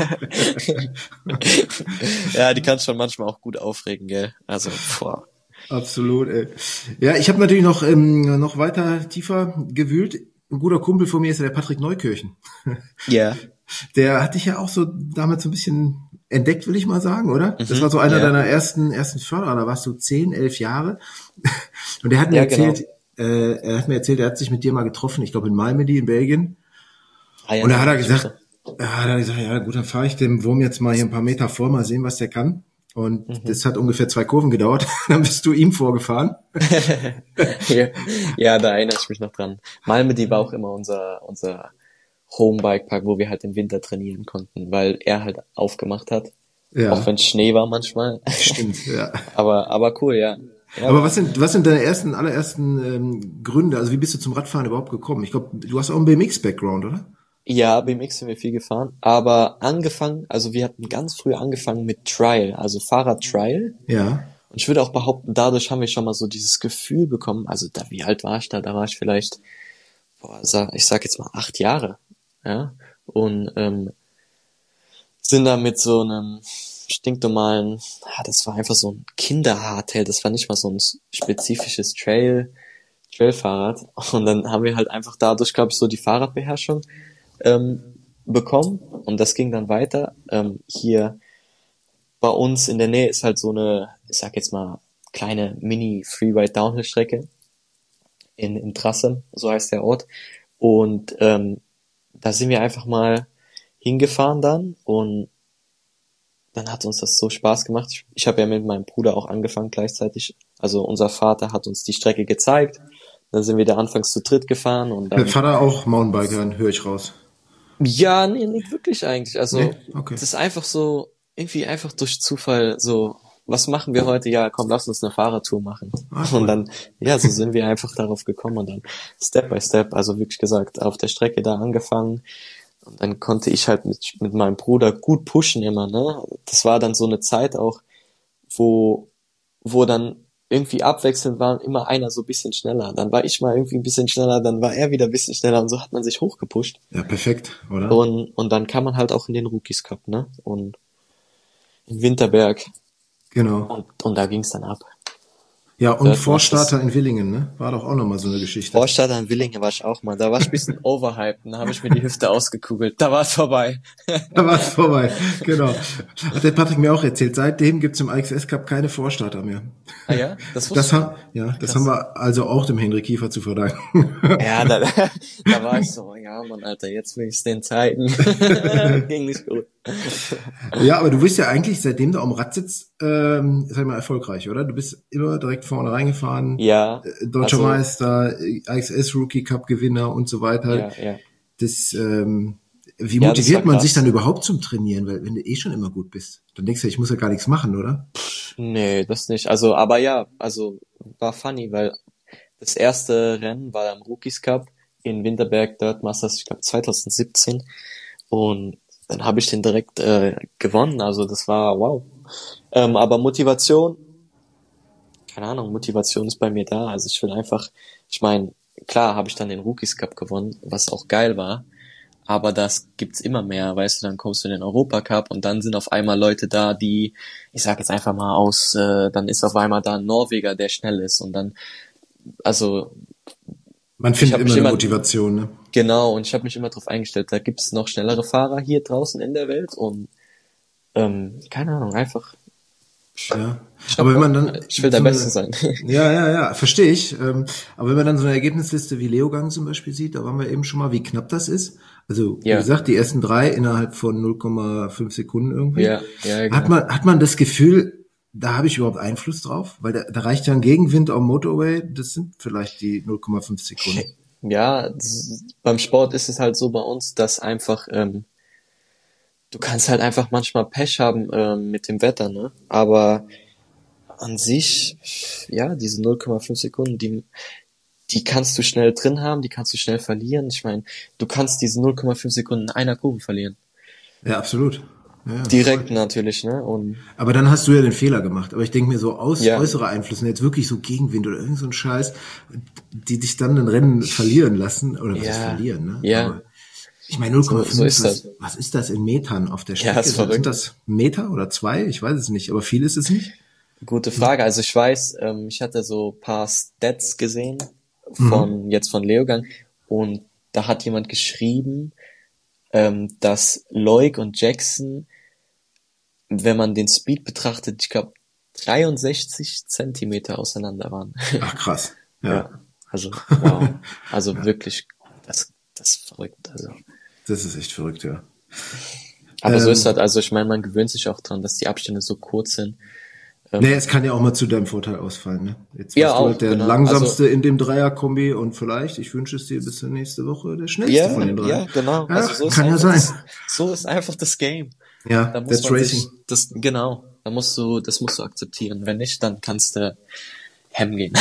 Ja, die kann schon manchmal auch gut aufregen, gell? Also, boah. Absolut, ey. Ja, ich habe natürlich noch weiter tiefer gewühlt. Ein guter Kumpel von mir ist ja der Patrick Neukirchen. Ja. Der hat dich ja auch so damals so ein bisschen entdeckt, will ich mal sagen, oder? Das war Mhm, so einer ja. deiner ersten Förderer, da warst du 10, 11 Jahre. Und Ja, genau. er hat sich mit dir mal getroffen, ich glaube in Malmedy in Belgien. Ah ja, Und da da hat er erinnere ich mich gesagt, noch. ja gut, dann fahre ich dem Wurm jetzt mal hier ein paar Meter vor, mal sehen, was der kann. Und Mhm. das hat ungefähr 2 Kurven gedauert. Dann bist du ihm vorgefahren. Ja, ja, da erinnere ich mich noch dran. Malmedy war auch immer unser Homebike-Park, wo wir halt im Winter trainieren konnten, weil er halt aufgemacht hat. Auch Ja, wenn Schnee war manchmal. stimmt, ja. Aber cool, ja. Ja, Aber Mann. was sind deine allerersten Gründe? Also wie bist du zum Radfahren überhaupt gekommen? Ich glaube, du hast auch einen BMX-Background, oder? Ja, BMX sind wir viel gefahren, aber angefangen, also wir hatten ganz früh angefangen mit Trial, also Fahrrad-Trial. Ja. Und ich würde auch behaupten, dadurch haben wir schon mal so dieses Gefühl bekommen, also da, wie alt war ich da? Da war ich vielleicht, ich sag jetzt mal 8 Jahre, ja. Und sind da mit so einem stinknormalen, das war einfach so ein Kinder-Hardtail, das war nicht mal so ein spezifisches Trailfahrrad. Und dann haben wir halt einfach dadurch, glaube ich, so die Fahrradbeherrschung ähm, bekommen und das ging dann weiter. Hier bei uns in der Nähe ist halt so eine, ich sag jetzt mal, kleine Mini-Freeride-Downhill-Strecke in Trassem, so heißt der Ort. Und da sind wir einfach mal hingefahren dann und dann hat uns das so Spaß gemacht. Ich habe ja mit meinem Bruder auch angefangen gleichzeitig. Also unser Vater hat uns die Strecke gezeigt. Dann sind wir da anfangs zu dritt gefahren und Der dann, Vater auch Mountainbiker, höre ich raus. ja, nee, nicht wirklich eigentlich. Also, Ne? Okay. das ist einfach so, irgendwie einfach durch Zufall so, was machen wir heute? Ja, komm, lass uns eine Fahrradtour machen. Ah, Und cool. dann, ja, so sind wir einfach darauf gekommen und dann Step by Step, also wirklich gesagt, auf der Strecke da angefangen. Und dann konnte ich halt mit meinem Bruder gut pushen immer, ne? Das war dann so eine Zeit auch, wo, wo dann irgendwie abwechselnd war immer einer so ein bisschen schneller. Dann war ich mal irgendwie ein bisschen schneller, dann war er wieder ein bisschen schneller und so hat man sich hochgepusht. Ja, perfekt, oder? Und dann kann man halt auch in den Rookies Cup, ne? Und in Winterberg. Genau. Und da ging's dann ab. Ja, und Dirt Masters. Vorstarter in Willingen, ne? War doch auch nochmal so eine Geschichte. Vorstadt an Willingen war ich auch mal. Da war ich ein bisschen overhyped. Da habe ich mir die Hüfte ausgekugelt. Da war es vorbei. Da war es vorbei, genau. Hat der Patrick mir auch erzählt. Seitdem gibt's im AXS Cup keine Vorstarter mehr. Ah ja? Das wusste ich nicht. Das haben Krass. wir also auch dem Henry Kiefer zu verdanken. Ja, da war ich so, ja Mann, Alter, jetzt will ich's den Zeiten. Ging nicht gut. Ja, aber du bist ja eigentlich, seitdem du am Rad sitzt, sag ich mal, erfolgreich, oder? Du bist immer direkt vorne reingefahren, Ja, Deutscher also, Meister, AXS Rookie Cup Gewinner und so weiter. ja. Das, wie Ja, das war motiviert man sich dann krass. überhaupt zum Trainieren? Weil wenn du eh schon immer gut bist, dann denkst du, ich muss ja gar nichts machen, oder? Nee, das nicht. Also, aber ja, also war funny, weil das erste Rennen war am Rookies Cup in Winterberg Dirt Masters, ich glaube 2017. Und dann habe ich den direkt gewonnen. Also das war wow. Aber Motivation, keine Ahnung, Motivation ist bei mir da. Also ich will einfach, ich meine, klar habe ich dann den Rookies Cup gewonnen, was auch geil war. Aber das gibt's immer mehr, weißt du, dann kommst du in den Europacup und dann sind auf einmal Leute da, die, ich sag jetzt einfach mal dann ist auf einmal da ein Norweger, der schnell ist und dann, also Man findet immer eine Motivation, ne? Genau, und ich habe mich immer darauf eingestellt, da gibt's noch schnellere Fahrer hier draußen in der Welt und keine Ahnung, einfach. Ja, aber wenn man dann ich will der Beste sein. Ja, verstehe ich. Aber wenn man dann so eine Ergebnisliste wie Leogang zum Beispiel sieht, da waren wir eben schon mal, wie knapp das ist. Also wie gesagt, die ersten 3 innerhalb von 0,5 Sekunden irgendwie. Ja, genau. Hat man das Gefühl, da habe ich überhaupt Einfluss drauf? Weil da reicht ja ein Gegenwind am Motorway, das sind vielleicht die 0,5 Sekunden. Ja, beim Sport ist es halt so bei uns, dass einfach du kannst halt einfach manchmal Pech haben mit dem Wetter, ne? Aber an sich, ja, diese 0,5 Sekunden, die kannst du schnell drin haben, die kannst du schnell verlieren. Ich meine, du kannst diese 0,5 Sekunden in einer Kurve verlieren. Ja, absolut. Ja, direkt voll. Natürlich, ne? Aber dann hast du ja den Fehler gemacht. Aber ich denke mir so, äußere Einflüsse, jetzt wirklich so Gegenwind oder irgend so ein Scheiß, die dich dann ein Rennen verlieren lassen, oder was ist verlieren, ne? Ja. Aber ich meine, 0,5, so ist das. Was ist das in Metern auf der Strecke? Ja, ist verrückt. Sind das Meter oder 2? Ich weiß es nicht, aber viel ist es nicht. Gute Frage. Also ich weiß, ich hatte so ein paar Stats gesehen von Leogang und da hat jemand geschrieben, dass Loic und Jackson, wenn man den Speed betrachtet, ich glaube 63 Zentimeter auseinander waren. Ach krass. Ja. Also wow. Also wirklich, das ist verrückt. Also das ist echt verrückt, ja. Aber so ist das. Also ich meine, man gewöhnt sich auch dran, dass die Abstände so kurz sind. Nee, es kann ja auch mal zu deinem Vorteil ausfallen, ne? Jetzt ja, warst du auch, halt der langsamste in dem Dreier-Kombi und vielleicht, ich wünsche es dir bis zur nächste Woche, der schnellste von den 3. Ja, genau. Ja, also so kann ja sein. So ist einfach das Game. Ja, da muss that's racing. Genau. Das musst du akzeptieren. Wenn nicht, dann kannst du hem gehen.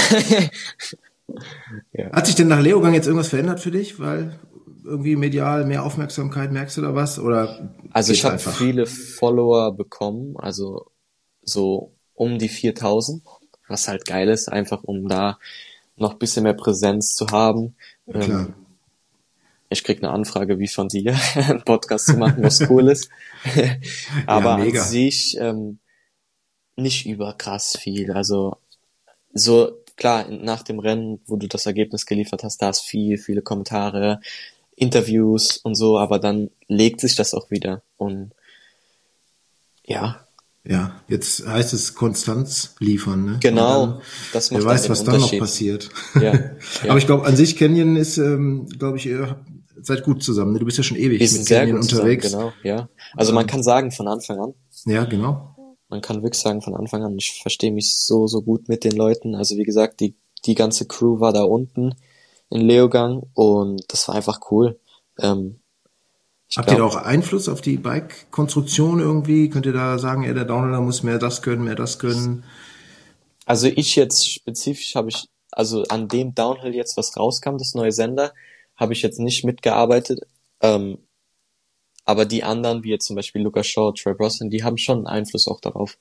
Ja. Hat sich denn nach Leogang jetzt irgendwas verändert für dich? Weil irgendwie medial mehr Aufmerksamkeit, merkst du da was? Oder also ich habe viele Follower bekommen, also so um die 4000, was halt geil ist, einfach um da noch ein bisschen mehr Präsenz zu haben. Klar. Ich krieg eine Anfrage wie von dir, einen Podcast zu machen, was cool ist. Aber an sich nicht überkrass viel. Also so klar, nach dem Rennen, wo du das Ergebnis geliefert hast, da ist viele Kommentare, Interviews und so, aber dann legt sich das auch wieder. Und ja. Ja, jetzt heißt es Konstanz liefern, ne? Genau, dann, das macht wer weiß, was dann noch passiert. Ja. Aber ich glaube, an sich Canyon ist, glaube ich, ihr seid gut zusammen. Ne? Du bist ja schon ewig mit Canyon unterwegs. Genau, ja. Also man kann sagen, von Anfang an. Ja, genau. Man kann wirklich sagen, von Anfang an. Ich verstehe mich so gut mit den Leuten. Also wie gesagt, die ganze Crew war da unten in Leogang und das war einfach cool. Habt ihr da auch Einfluss auf die Bike-Konstruktion irgendwie? Könnt ihr da sagen, der Downhiller muss mehr das können? Also ich jetzt spezifisch also an dem Downhill jetzt, was rauskam, das neue Sender, habe ich jetzt nicht mitgearbeitet. Aber die anderen, wie jetzt zum Beispiel Lucas Shaw, Trey Brosnan, die haben schon einen Einfluss auch darauf.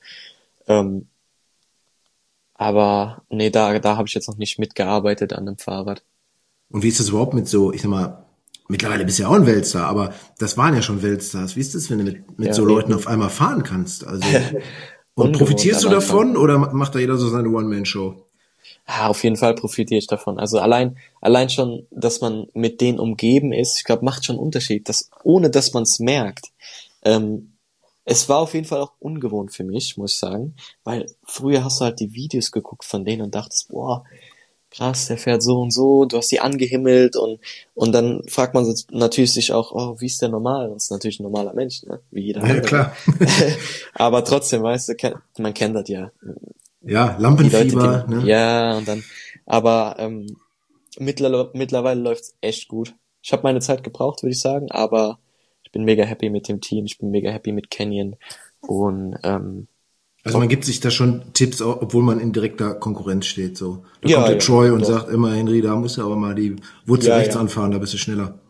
Aber nee, da habe ich jetzt noch nicht mitgearbeitet an dem Fahrrad. Und wie ist das überhaupt mit so, ich sag mal, mittlerweile bist du ja auch ein Weltstar, aber das waren ja schon Weltstars. Wie ist das, wenn du mit so Leuten auf einmal fahren kannst? Also und profitierst du davon oder macht da jeder so seine One-Man-Show? Ja, auf jeden Fall profitiere ich davon. Also allein schon, dass man mit denen umgeben ist, ich glaube, macht schon einen Unterschied, ohne dass man es merkt. Es war auf jeden Fall auch ungewohnt für mich, muss ich sagen, weil früher hast du halt die Videos geguckt von denen und dachtest, boah, krass, der fährt so und so, du hast die angehimmelt und dann fragt man sich natürlich sich auch, oh, wie ist der normal? Und ist natürlich ein normaler Mensch, ne? Wie jeder andere. Ja, klar. Aber trotzdem, weißt du, man kennt das ja. Ja, Lampenfieber, Leute, ne? Ja, und dann, aber mittlerweile läuft's echt gut. Ich habe meine Zeit gebraucht, würde ich sagen, aber ich bin mega happy mit dem Team, ich bin mega happy mit Canyon und also man gibt sich da schon Tipps, obwohl man in direkter Konkurrenz steht. So, da kommt der Troy und sagt immer, Henry, da musst du aber mal die Wurzel rechts anfahren, da bist du schneller.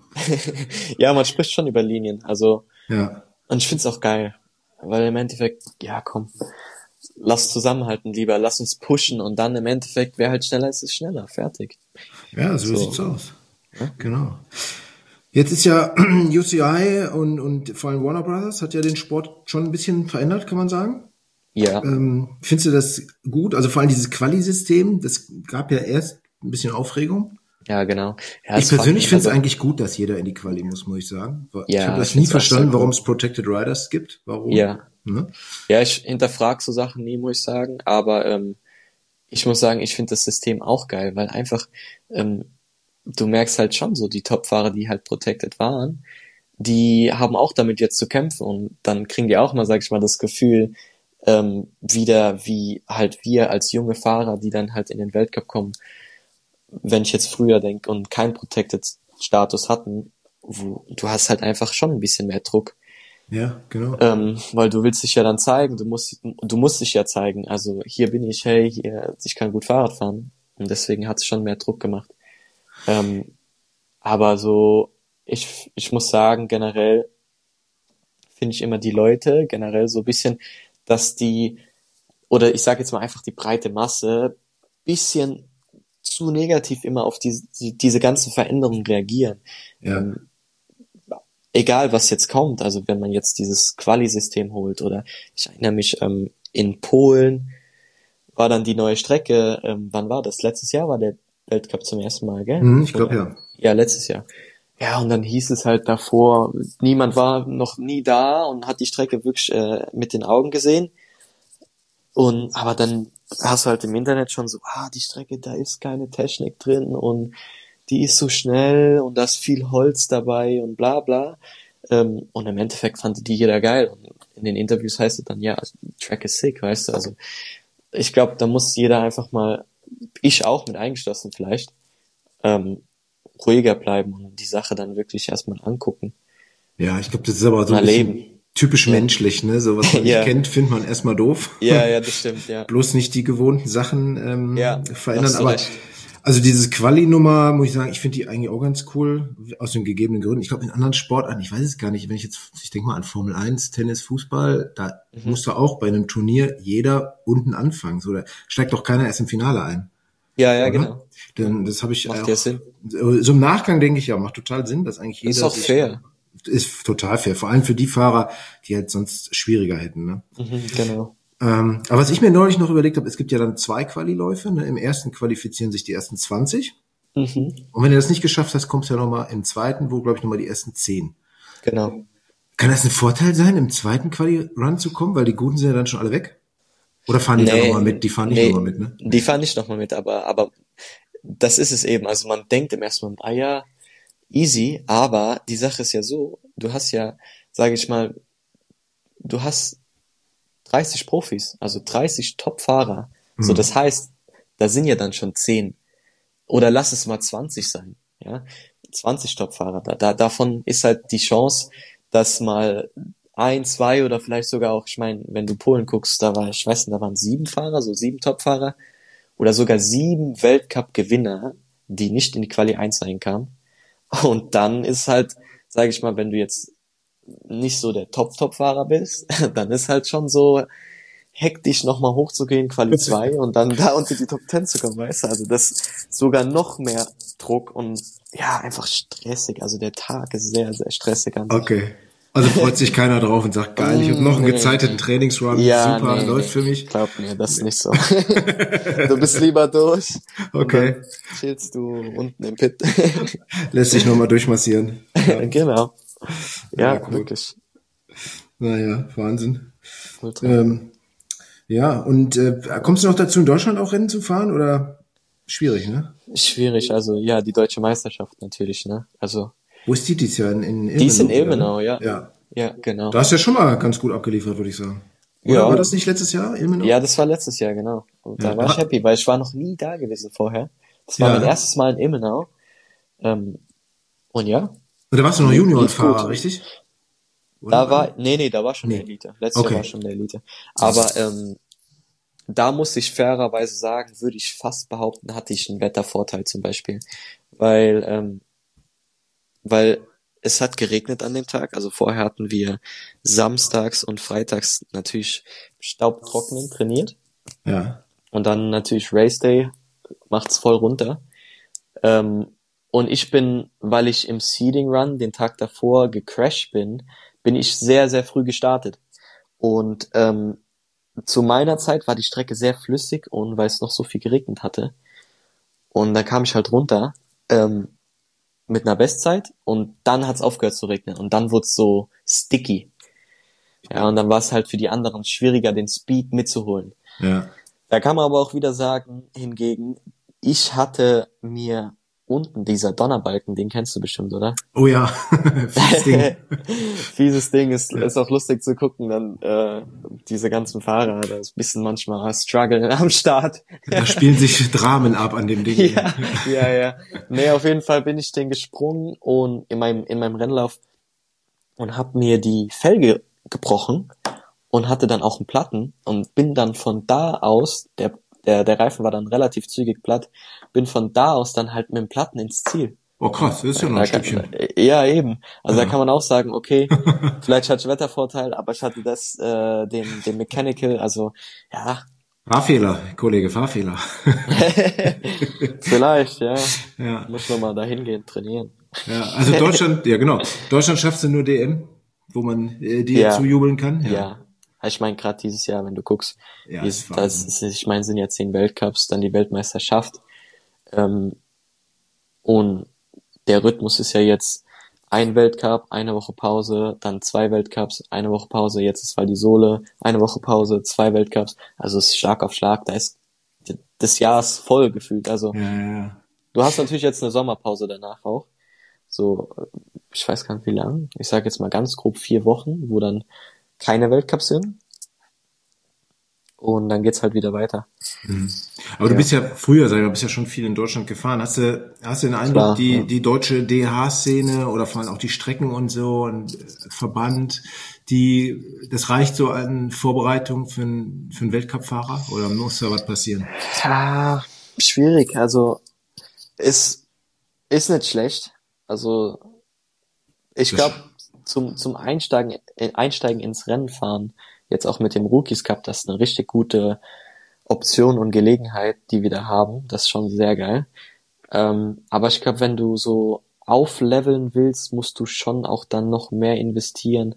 Ja, man spricht schon über Linien, also, Ja. und ich find's auch geil, weil im Endeffekt, ja, komm, lass zusammenhalten lieber, lass uns pushen und dann im Endeffekt, wer halt schneller ist, ist schneller, fertig. Ja, so So, sieht's aus. ne? Genau. Jetzt ist ja UCI und vor allem Warner Brothers hat ja den Sport schon ein bisschen verändert, kann man sagen. Ja, Findest du das gut? Also vor allem dieses Quali-System, das gab ja erst ein bisschen Aufregung. ja, genau. Ja, Ich es fand, persönlich finde es also, eigentlich gut, dass jeder in die Quali muss ich sagen. Ich habe ja, ich das nie find's auch sehr verstanden, warum cool. es Protected Riders gibt. Warum? Ja, Ne? ja, ich hinterfrag so Sachen nie, muss ich sagen, aber ich muss sagen, ich finde das System auch geil, weil einfach ähm, du merkst halt schon so, die Top-Fahrer, die halt protected waren, die haben auch damit jetzt zu kämpfen und dann kriegen die auch mal, sag ich mal, das Gefühl, wieder wie halt wir als junge Fahrer, die dann halt in den Weltcup kommen, wenn ich jetzt früher denke und keinen protected Status hatten, wo du hast halt einfach schon ein bisschen mehr Druck, Ja, genau. weil du willst dich ja dann zeigen, du musst dich ja zeigen, also hier bin ich, hey, hier, ich kann gut Fahrrad fahren und deswegen hat es schon mehr Druck gemacht. Ähm, aber so, ich muss sagen, generell finde ich immer die Leute, generell so ein bisschen, dass die, oder ich sage jetzt mal einfach die breite Masse, bisschen zu negativ immer auf diese ganzen Veränderungen reagieren. Ja. Egal was jetzt kommt, also wenn man jetzt dieses Quali-System holt oder ich erinnere mich, in Polen war dann die neue Strecke, wann war das? Letztes Jahr war der Weltcup zum ersten Mal, gell? Ich glaube ja. Ja, letztes Jahr. Ja, und dann hieß es halt davor, niemand war noch nie da und hat die Strecke wirklich mit den Augen gesehen. Und aber dann hast du halt im Internet schon so, die Strecke, da ist keine Technik drin und die ist so schnell und da ist viel Holz dabei und bla bla. Und im Endeffekt fand die jeder geil. Und in den Interviews heißt es dann, ja, Track is sick, weißt du. Also ich glaube, da muss jeder einfach mal, ich auch mit eingeschlossen vielleicht, ruhiger bleiben und die Sache dann wirklich erstmal angucken Ja, ich glaube, das ist aber so und ein bisschen erleben. typisch Ja, menschlich, ne? So was man nicht ja, kennt, findet man erstmal doof. ja, ja, das stimmt, ja. Bloß nicht die gewohnten Sachen Ja, da verändern. hast du Aber recht. also dieses Quali-Nummer, muss ich sagen, ich finde die eigentlich auch ganz cool, aus den gegebenen Gründen. Ich glaube, in anderen Sportarten, ich weiß es gar nicht, wenn ich denke mal an Formel 1, Tennis, Fußball, da Mhm. muss da auch bei einem Turnier jeder unten anfangen. So, da steigt doch keiner erst im Finale ein, Ja, ja, oder? genau. Ja, Denn das habe ich macht ja auch, Sinn. so im Nachgang denke ich ja, macht total Sinn, dass eigentlich Ist jeder auch sich, fair. ist total fair, vor allem für die Fahrer, die halt sonst schwieriger hätten, ne? Mhm, genau. Aber was ich mir neulich noch überlegt habe, es gibt ja dann 2 Quali-Läufe, ne? Im ersten qualifizieren sich die ersten 20. Mhm, Und wenn du das nicht geschafft hast, kommst du ja nochmal im zweiten, wo, glaube ich, nochmal die ersten 10. genau. Kann das ein Vorteil sein, im zweiten Quali-Run zu kommen? Weil die Guten sind ja dann schon alle weg? Oder fahren die da nochmal mit? Nee, Die fahren nicht nochmal mit, nee, ne? die Nee. fahren nicht nochmal mit, aber das ist es eben. Also man denkt im ersten Moment, ja, easy, aber die Sache ist ja so, du hast ja, sage ich mal, du hast 30 Profis, also 30 Top-Fahrer. So, das heißt, da sind ja dann schon 10 oder lass es mal 20 sein, ja, 20 Top-Fahrer. Davon ist halt die Chance, dass mal ein, zwei oder vielleicht sogar auch, ich meine, wenn du Polen guckst, ich weiß nicht, da waren 7 Fahrer, so 7 Top-Fahrer oder sogar 7 Weltcup-Gewinner, die nicht in die Quali 1 reinkamen. Und dann ist halt, sage ich mal, wenn du jetzt nicht so der Top-Top-Fahrer bist, dann ist halt schon so hektisch nochmal hochzugehen, Quali 2 und dann da unter die Top 10 zu kommen, weißt du? Also das ist sogar noch mehr Druck und ja, einfach stressig. Also der Tag ist sehr, sehr stressig an sich. Okay. Also freut sich keiner drauf und sagt, geil, ich habe noch einen gezeiteten Nee. Trainingsrun, Ja, super, nee, läuft nee. für mich. Glaub mir, das ist nicht so. Du bist lieber durch und Okay. dann chillst du unten im Pit. Lässt sich nochmal durchmassieren. Ja, Genau. ja, Ja, cool. wirklich. Naja, Wahnsinn. Ultra. Ähm, ja, und kommst du noch dazu, in Deutschland auch Rennen zu fahren oder schwierig, ne? Schwierig, also ja, die deutsche Meisterschaft natürlich, ne? Also Wo ist die dieses Jahr? In die ist in Ilmenau wieder, ne? Ilmenau, ja. Ja. Ja, Da genau. hast du ja schon mal ganz gut abgeliefert, würde ich sagen. Oder war Ja, das nicht letztes Jahr, Ilmenau? ja, das war letztes Jahr, genau. Und Ja, da war ich happy, weil ich war noch nie da gewesen vorher. Das war mein ja. erstes Mal in Ilmenau. Ähm, und ja, Und da warst du noch lief Juniorenfahrer, gut. richtig? Oder? Nee, da war schon der Nee. Elite. Letztes Jahr war Okay. schon der Elite. Aber da muss ich fairerweise sagen, würde ich fast behaupten, hatte ich einen Wettervorteil zum Beispiel. Weil weil es hat geregnet an dem Tag. Also vorher hatten wir samstags und freitags natürlich staubtrocknen trainiert. Ja. Und dann natürlich Race Day macht's voll runter. Und ich bin, weil ich im Seeding Run den Tag davor gecrashed bin ich sehr, sehr früh gestartet. Und zu meiner Zeit war die Strecke sehr flüssig und weil es noch so viel geregnet hatte. Und dann kam ich halt runter mit einer Bestzeit und dann hat's aufgehört zu regnen und dann wurde es so sticky. Ja, und dann war es halt für die anderen schwieriger, den Speed mitzuholen. Ja. Da kann man aber auch wieder sagen, hingegen, ich hatte mir unten dieser Donnerbalken, den kennst du bestimmt, oder? Oh ja, fieses Ding. Fieses Ding, ist auch lustig zu gucken, dann diese ganzen Fahrer, da ist ein bisschen manchmal Struggle am Start. Da spielen sich Dramen ab an dem Ding. Ja. Nee, auf jeden Fall bin ich den gesprungen und in meinem Rennlauf und hab mir die Felge gebrochen und hatte dann auch einen Platten und bin dann von da aus, der Reifen war dann relativ zügig platt, bin von da aus dann halt mit dem Platten ins Ziel. Oh krass, das ist ja noch ein Stückchen. Ja, eben. Also da kann man auch sagen, okay, vielleicht hatte ich Wettervorteil, aber ich hatte den Mechanical, also ja. Fahrfehler, Kollege, Fahrfehler. Vielleicht, ja. Ja. Muss noch mal dahin gehen, trainieren. Ja, also Deutschland, ja genau. Deutschland schaffst du nur DM, wo man dir zujubeln kann. Ja. Ich meine, gerade dieses Jahr, wenn du guckst, ja, ich meine, sind ja 10 Weltcups, dann die Weltmeisterschaft. Und der Rhythmus ist ja jetzt ein Weltcup, eine Woche Pause, dann 2 Weltcups, eine Woche Pause, jetzt ist Val di Sole, eine Woche Pause, 2 Weltcups. Also es ist Schlag auf Schlag, da ist das Jahr ist voll gefühlt. Also du hast natürlich jetzt eine Sommerpause danach auch. So, ich weiß gar nicht wie lang. Ich sage jetzt mal ganz grob 4 Wochen, wo dann keine Weltcups sind. Und dann geht's halt wieder weiter. Aber du bist ja früher, sag ich mal, bist ja schon viel in Deutschland gefahren. Hast du den Eindruck, die deutsche DH-Szene oder vor allem auch die Strecken und so und Verband, das reicht so an Vorbereitung für einen Weltcup-Fahrer oder muss da was passieren? Ja, schwierig. Also ist nicht schlecht. Also ich glaube zum Einsteigen ins Rennen fahren, jetzt auch mit dem Rookies Cup, das ist eine richtig gute Option und Gelegenheit, die wir da haben. Das ist schon sehr geil. Aber ich glaube, wenn du so aufleveln willst, musst du schon auch dann noch mehr investieren.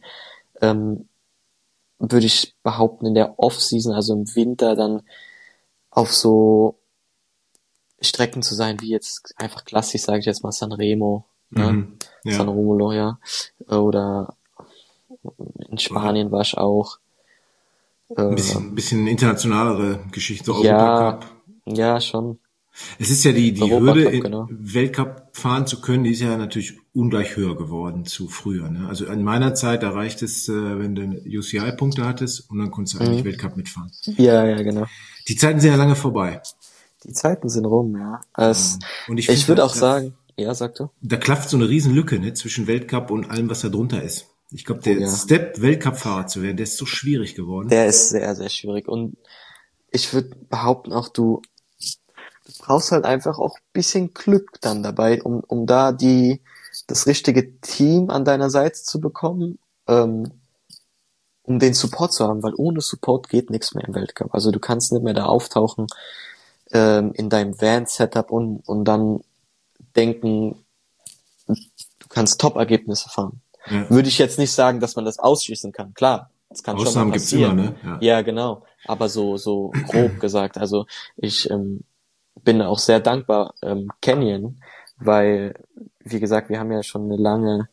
Würde ich behaupten, in der Off-Season, also im Winter, dann auf so Strecken zu sein, wie jetzt einfach klassisch, sage ich jetzt mal, Sanremo, ne? San Remo, ja. Oder in Spanien war ich auch. Ein bisschen internationalere Geschichte, so Europacup. Ja, schon. Es ist ja die Hürde, genau. Weltcup fahren zu können, die ist ja natürlich ungleich höher geworden zu früher. Ne? Also in meiner Zeit, da reicht es, wenn du UCI-Punkte hattest und dann konntest du eigentlich Weltcup mitfahren. Ja, genau. Die Zeiten sind ja lange vorbei. Die Zeiten sind rum, ja. Und ich würde auch sagen, ja, sag du. Da klafft so eine riesen Lücke, ne, zwischen Weltcup und allem, was da drunter ist. Ich glaube, der Step, Weltcup-Fahrer zu werden, der ist so schwierig geworden. Der ist sehr, sehr schwierig. Und ich würde behaupten auch, du brauchst halt einfach auch ein bisschen Glück dann dabei, um da das richtige Team an deiner Seite zu bekommen, um den Support zu haben, weil ohne Support geht nichts mehr im Weltcup. Also du kannst nicht mehr da auftauchen in deinem Van-Setup und dann denken, du kannst Top-Ergebnisse fahren. Ja. Würde ich jetzt nicht sagen, dass man das ausschließen kann. Klar, das kann Ausnahmen schon mal passieren. Gibt's immer, ne? Ja, genau. Aber so grob gesagt. Also ich bin auch sehr dankbar Canyon, weil, wie gesagt, wir haben ja schon eine lange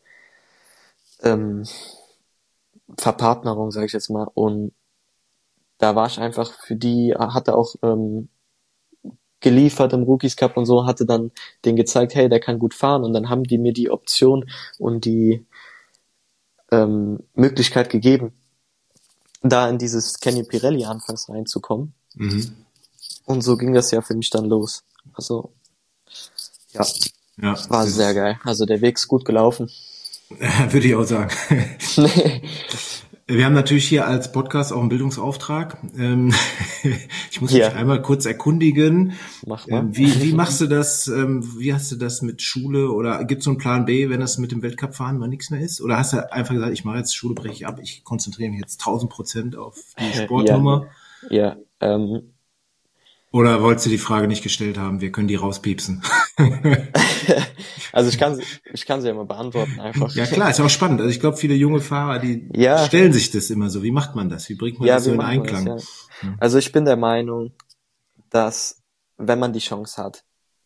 Verpartnerung, sage ich jetzt mal. Und da war ich einfach für die, hatte auch geliefert im Rookies Cup und so, hatte dann denen gezeigt, hey, der kann gut fahren. Und dann haben die mir die Option und die Möglichkeit gegeben, da in dieses Kenny Pirelli anfangs reinzukommen. Und so ging das ja für mich dann los. Also, war sehr geil. Also der Weg ist gut gelaufen. Würde ich auch sagen. Wir haben natürlich hier als Podcast auch einen Bildungsauftrag. Ich muss mich einmal kurz erkundigen. Mach mal. Wie machst du das? Wie hast du das mit Schule? Oder gibt es so einen Plan B, wenn das mit dem Weltcup-Fahren mal nichts mehr ist? Oder hast du einfach gesagt, ich mache jetzt Schule, breche ich ab, ich konzentriere mich jetzt 1000% auf die Sportnummer? Ja. Oder wolltest du die Frage nicht gestellt haben? Wir können die rauspiepsen. Also ich kann sie ja mal beantworten einfach. Ja klar, ist ja auch spannend. Also ich glaube, viele junge Fahrer, die stellen sich das immer so. Wie macht man das? Wie bringt man das so in Einklang? Das, ja. Also ich bin der Meinung, dass wenn man die Chance hat,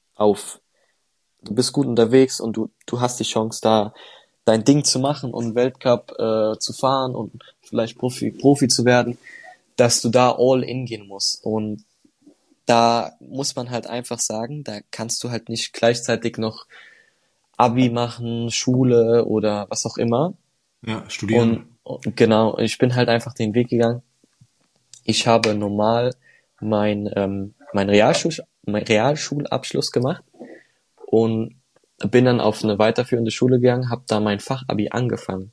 du bist gut unterwegs und du hast die Chance da dein Ding zu machen und Weltcup zu fahren und vielleicht Profi zu werden, dass du da all in gehen musst. Und da muss man halt einfach sagen, da kannst du halt nicht gleichzeitig noch Abi machen, Schule oder was auch immer. Ja, studieren. Und genau, ich bin halt einfach den Weg gegangen. Ich habe normal mein Realschulabschluss gemacht und bin dann auf eine weiterführende Schule gegangen, habe da mein Fachabi angefangen.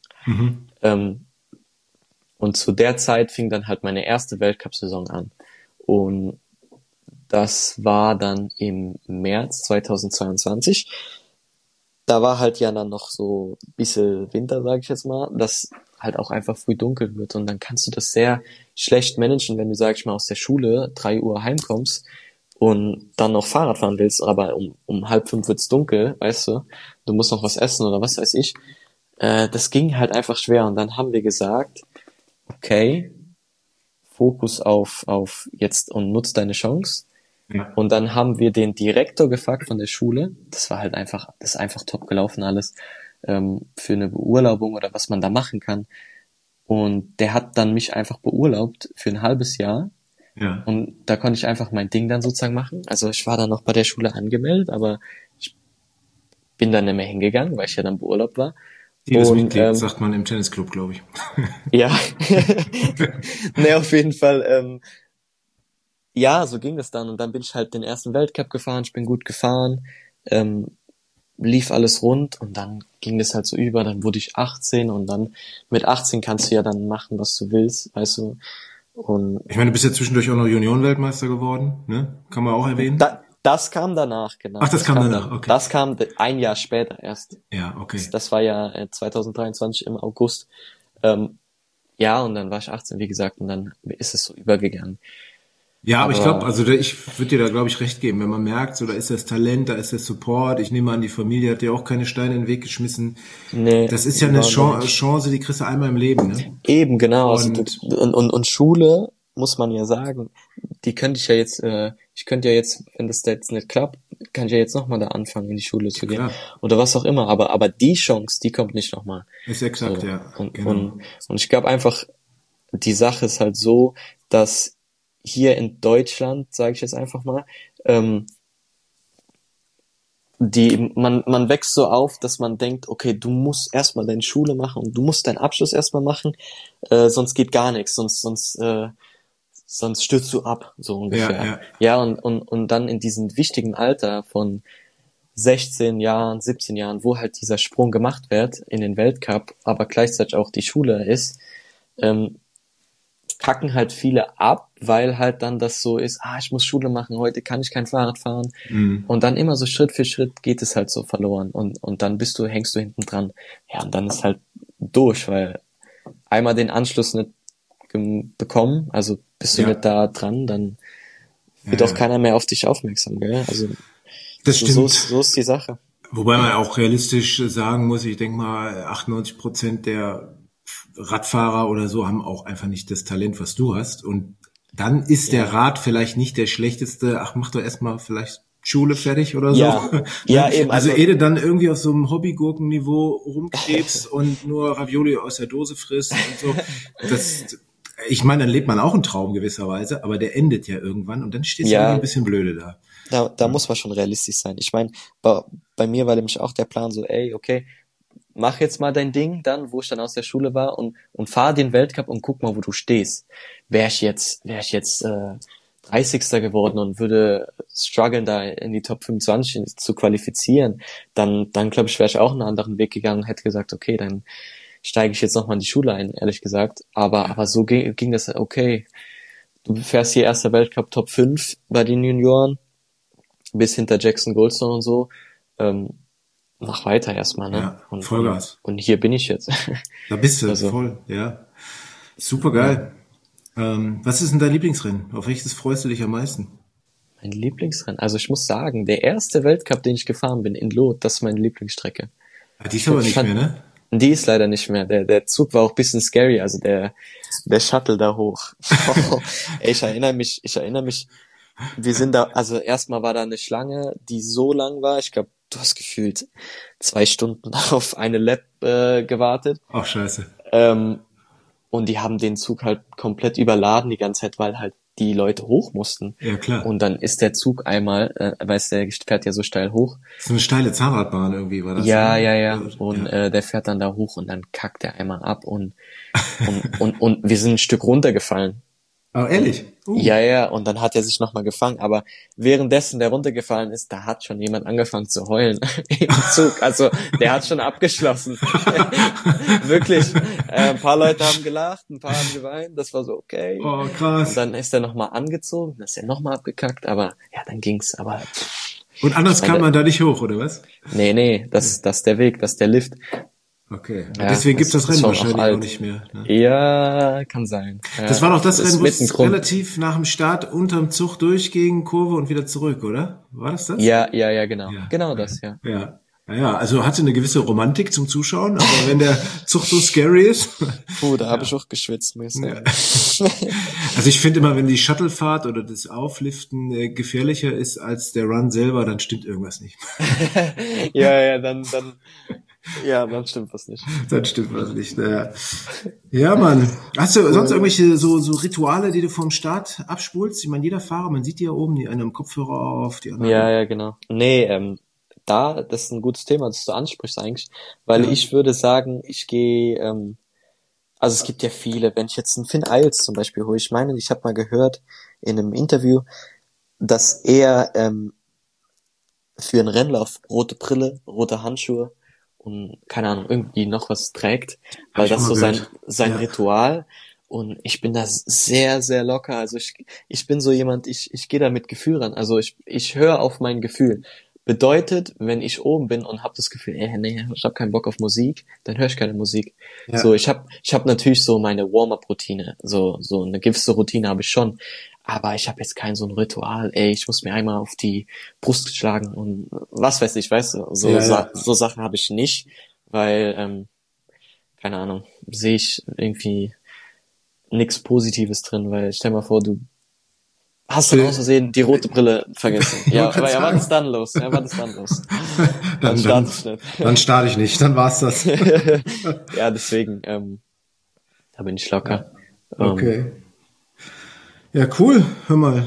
Und zu der Zeit fing dann halt meine erste Weltcup-Saison an. Und das war dann im März 2022. Da war halt ja dann noch so ein bisschen Winter, sage ich jetzt mal, dass halt auch einfach früh dunkel wird. Und dann kannst du das sehr schlecht managen, wenn du, sag ich mal, aus der Schule 3 Uhr heimkommst und dann noch Fahrrad fahren willst, aber um 4:30 wird's dunkel, weißt du, du musst noch was essen oder was weiß ich. Das ging halt einfach schwer. Und dann haben wir gesagt, okay, Fokus auf jetzt und nutz deine Chance. Ja. Und dann haben wir den Direktor gefragt von der Schule. Das ist einfach top gelaufen alles, für eine Beurlaubung oder was man da machen kann. Und der hat dann mich einfach beurlaubt für ein halbes Jahr. Ja. Und da konnte ich einfach mein Ding dann sozusagen machen. Also ich war dann noch bei der Schule angemeldet, aber ich bin dann nicht mehr hingegangen, weil ich ja dann beurlaubt war. Jedes Mitglied, sagt man im Tennisclub, glaube ich. Ja. Ne, auf jeden Fall, ja, so ging das dann. Und dann bin ich halt den ersten Weltcup gefahren, ich bin gut gefahren, lief alles rund und dann ging das halt so über, dann wurde ich 18 und dann mit 18 kannst du ja dann machen, was du willst, weißt du. Und ich meine, du bist ja zwischendurch auch noch Juniorenweltmeister geworden, ne? Kann man auch erwähnen. Das kam danach, genau. Ach, das kam danach, okay. Das kam ein Jahr später erst. Ja, okay. Das war ja 2023 im August. Ja, und dann war ich 18, wie gesagt, und dann ist es so übergegangen. Ja, aber ich glaube, also ich würde dir da, glaube ich, recht geben, wenn man merkt, so da ist das Talent, da ist der Support, ich nehme an, die Familie hat dir auch keine Steine in den Weg geschmissen. Nee. Das ist ja eine Chance, die kriegst du einmal im Leben, ne? Eben, genau. Und Schule, muss man ja sagen, die könnte ich ja jetzt, ich könnte ja jetzt, wenn das jetzt nicht klappt, kann ich ja jetzt nochmal da anfangen, in die Schule zu gehen. Klar. Oder was auch immer, aber die Chance, die kommt nicht nochmal. Ist exakt, so. Ja. Und ich glaube einfach, die Sache ist halt so, dass hier in Deutschland, sage ich jetzt einfach mal, man wächst so auf, dass man denkt, okay, du musst erstmal deine Schule machen und du musst deinen Abschluss erstmal machen, sonst geht gar nichts, sonst stürzt du ab, so ungefähr. Ja, und dann in diesem wichtigen Alter von 16 Jahren, 17 Jahren, wo halt dieser Sprung gemacht wird in den Weltcup, aber gleichzeitig auch die Schule ist, kacken halt viele ab, weil halt dann das so ist, ich muss Schule machen, heute kann ich kein Fahrrad fahren. Und dann immer so Schritt für Schritt geht es halt so verloren und dann hängst du hinten dran. Ja, und dann ist halt durch, weil einmal den Anschluss nicht bekommen, also bist du nicht da dran, dann wird auch keiner mehr auf dich aufmerksam, gell? Also das stimmt. So ist die Sache. Wobei man auch realistisch sagen muss, ich denke mal, 98% der Radfahrer oder so haben auch einfach nicht das Talent, was du hast. Und dann ist der Rad vielleicht nicht der schlechteste, mach doch erstmal vielleicht Schule fertig oder so. Ja, eben. Also ehe du dann irgendwie auf so einem Hobbygurkenniveau rumkrebst und nur Ravioli aus der Dose frisst und so. Ich meine, dann lebt man auch einen Traum gewisserweise, aber der endet ja irgendwann und dann steht es ein bisschen blöde da. Da muss man schon realistisch sein. Ich meine, bei mir war nämlich auch der Plan so, okay, mach jetzt mal dein Ding dann, wo ich dann aus der Schule war und fahr den Weltcup und guck mal, wo du stehst. Wär ich jetzt 30. geworden und würde strugglen, da in die Top 25 zu qualifizieren, dann glaube ich, wäre ich auch einen anderen Weg gegangen und hätte gesagt, okay, dann steige ich jetzt nochmal in die Schule ein, ehrlich gesagt. Aber so ging das okay. Du fährst hier erster Weltcup Top 5 bei den Junioren, bis hinter Jackson Goldstone und so. Mach weiter erstmal, ne? Ja, Vollgas. Und hier bin ich jetzt. Da bist du, Also, voll, ja. Super geil. Was ist denn dein Lieblingsrennen? Auf welches freust du dich am meisten? mein Lieblingsrennen. Also ich muss sagen, der erste Weltcup, den ich gefahren bin in Lot, das ist meine Lieblingsstrecke. Die ist aber nicht mehr, ne? Die ist leider nicht mehr. Der Zug war auch ein bisschen scary, also der Shuttle da hoch. Ey, ich erinnere mich, wir sind da, also erstmal war da eine Schlange, die so lang war, ich glaube, du hast gefühlt 2 Stunden auf eine Lap gewartet. Ach, scheiße. Und die haben den Zug halt komplett überladen die ganze Zeit, weil halt die Leute hoch mussten. Ja, klar. Und dann ist der Zug einmal, weißt du, der fährt ja so steil hoch. So eine steile Zahnradbahn irgendwie war das. Ja, ne? ja. Und der fährt dann da hoch und dann kackt er einmal ab und wir sind ein Stück runtergefallen. Oh, ehrlich? Ja, und dann hat er sich nochmal gefangen, aber währenddessen der runtergefallen ist, da hat schon jemand angefangen zu heulen im Zug, also der hat schon abgeschlossen. Wirklich, ein paar Leute haben gelacht, ein paar haben geweint, das war so okay. Oh, krass. Und dann ist er nochmal angezogen, dann ist er nochmal abgekackt, aber ja, dann ging's, aber... Und anders kam man da nicht hoch, oder was? Nee, das ist der Weg, das ist der Lift. Okay, Ja, deswegen gibt's das Rennen wahrscheinlich auch alt. nicht mehr. Ne? Ja, kann sein. Ja, Das war doch das Rennen, wo mit ein es Grund. relativ nach dem Start unterm Zug durchging, Kurve und wieder zurück, oder? War das das? Ja, genau. Ja. Genau das, ja. Ja, also hatte eine gewisse Romantik zum Zuschauen, aber wenn der Zug so scary ist. Puh, da habe ich auch geschwitzt, muss ich sagen. Also ich finde immer, wenn die Shuttlefahrt oder das Aufliften gefährlicher ist als der Run selber, dann stimmt irgendwas nicht. Dann stimmt was nicht. Dann stimmt was nicht. Ja, Mann. Hast du sonst irgendwelche so Rituale, die du vom Start abspulst? Ich meine, jeder Fahrer, man sieht die ja oben, die einen am Kopfhörer auf, die anderen. Ja, genau. Nee, das ist ein gutes Thema, das du ansprichst eigentlich, weil ich würde sagen, ich gehe, also es gibt ja viele, wenn ich jetzt einen Finn Eils zum Beispiel hole, ich meine, ich habe mal gehört in einem Interview, dass er für einen Rennlauf rote Brille, rote Handschuhe und keine Ahnung, irgendwie noch was trägt, weil das so sein Ritual, und ich bin da sehr, sehr locker, also ich bin so jemand, ich gehe da mit Gefühl ran, also ich höre auf mein Gefühl. Bedeutet, wenn ich oben bin und habe das Gefühl, nee, ich habe keinen Bock auf Musik, dann höre ich keine Musik. Ja. So, ich hab natürlich so meine Warm-up-Routine, so eine gewisse Routine habe ich schon, aber ich habe jetzt kein so ein Ritual, ich muss mir einmal auf die Brust schlagen und was weiß ich, weißt du, so Sachen habe ich nicht, weil, keine Ahnung, sehe ich irgendwie nichts Positives drin, weil stell mal vor, du hast du aus Versehen die rote Brille vergessen. Ja, aber was ist dann los? Dann starte ich nicht. Dann starte ich nicht, dann war's das. Ja, deswegen, da bin ich locker. Okay. Ja, cool. Hör mal,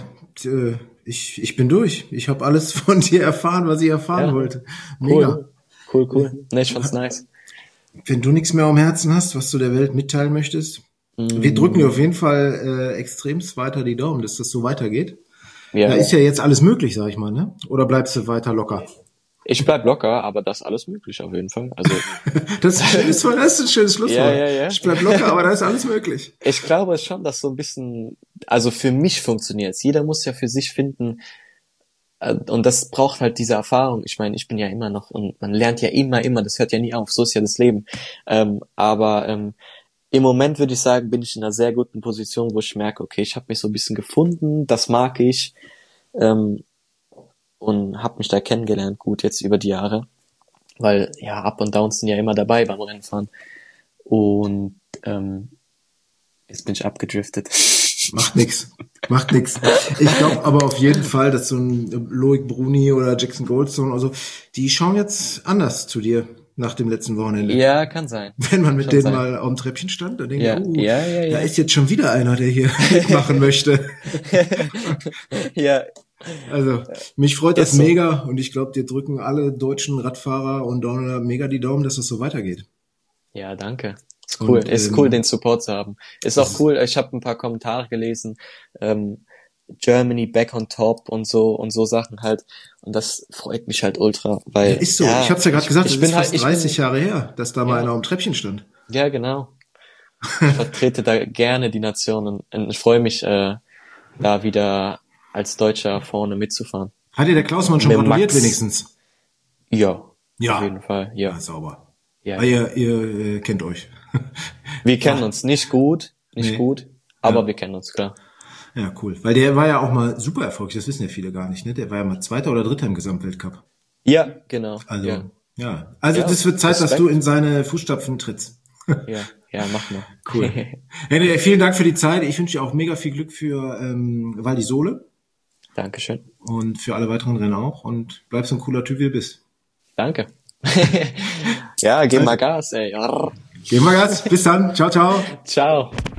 ich bin durch. Ich habe alles von dir erfahren, was ich erfahren wollte. Mega. Cool. Ne, ich fand's nice. Wenn du nichts mehr am Herzen hast, was du der Welt mitteilen möchtest, wir drücken dir auf jeden Fall extremst weiter die Daumen, dass das so weitergeht. Ja. Da ist ja jetzt alles möglich, sag ich mal, ne? Oder bleibst du weiter locker? Ich bleib locker, aber das ist alles möglich auf jeden Fall. Also das ist ein schönes Schlusswort. Ja. Ich bleib locker, aber da ist alles möglich. Ich glaube schon, dass so ein bisschen, also für mich funktioniert's. Jeder muss ja für sich finden, und das braucht halt diese Erfahrung. Ich meine, ich bin ja immer noch, und man lernt ja immer, das hört ja nie auf, so ist ja das Leben. Aber im Moment würde ich sagen, bin ich in einer sehr guten Position, wo ich merke, okay, ich habe mich so ein bisschen gefunden, das mag ich, und habe mich da kennengelernt, gut jetzt über die Jahre, weil ja, Up und Downs sind ja immer dabei beim Rennfahren, und jetzt bin ich abgedriftet. Macht nix. Ich glaube aber auf jeden Fall, dass so ein Loic Bruni oder Jackson Goldstone, also die schauen jetzt anders zu dir nach dem letzten Wochenende. Ja, kann sein. Wenn man mit denen mal auf dem Treppchen stand, dann denkt ja. Da ist jetzt schon wieder einer, der hier mitmachen möchte. Ja. Also, mich freut das mega, und ich glaube, dir drücken alle deutschen Radfahrer und Downhiller mega die Daumen, dass das so weitergeht. Ja, danke. Ist cool. Ist cool, den Support zu haben. Ist auch cool, ich habe ein paar Kommentare gelesen, Germany back on top und so Sachen halt, und das freut mich halt ultra, weil ist so. Ich hab's ja gerade gesagt, das ist fast 30 Jahre her, dass da mal einer am Treppchen stand. Ja, genau. Ich vertrete da gerne die Nation und ich freue mich, da wieder als Deutscher vorne mitzufahren. Hat dir der Klausmann schon Mit gratuliert Max. wenigstens? Ja, Ja. auf jeden Fall, ja. Ja, sauber. Ja. Weil ihr kennt euch. Wir kennen uns nicht gut, Nee. aber wir kennen uns, klar. Ja, cool. Weil der war ja auch mal super erfolgreich, das wissen ja viele gar nicht, ne? Der war ja mal Zweiter oder Dritter im Gesamtweltcup. Ja, genau. Also, Ja, ja. Also, Ja, das wird Zeit, dass Respekt. du in seine Fußstapfen trittst. ja, mach mal. Cool. Henry, vielen Dank für die Zeit. Ich wünsche dir auch mega viel Glück für Val di Sole Dankeschön. und für alle weiteren Rennen auch. Und bleib so ein cooler Typ, wie du bist. Danke. Ja, gib mal Gas, ey. Geh mal Gas. Bis dann. Ciao, ciao. Ciao.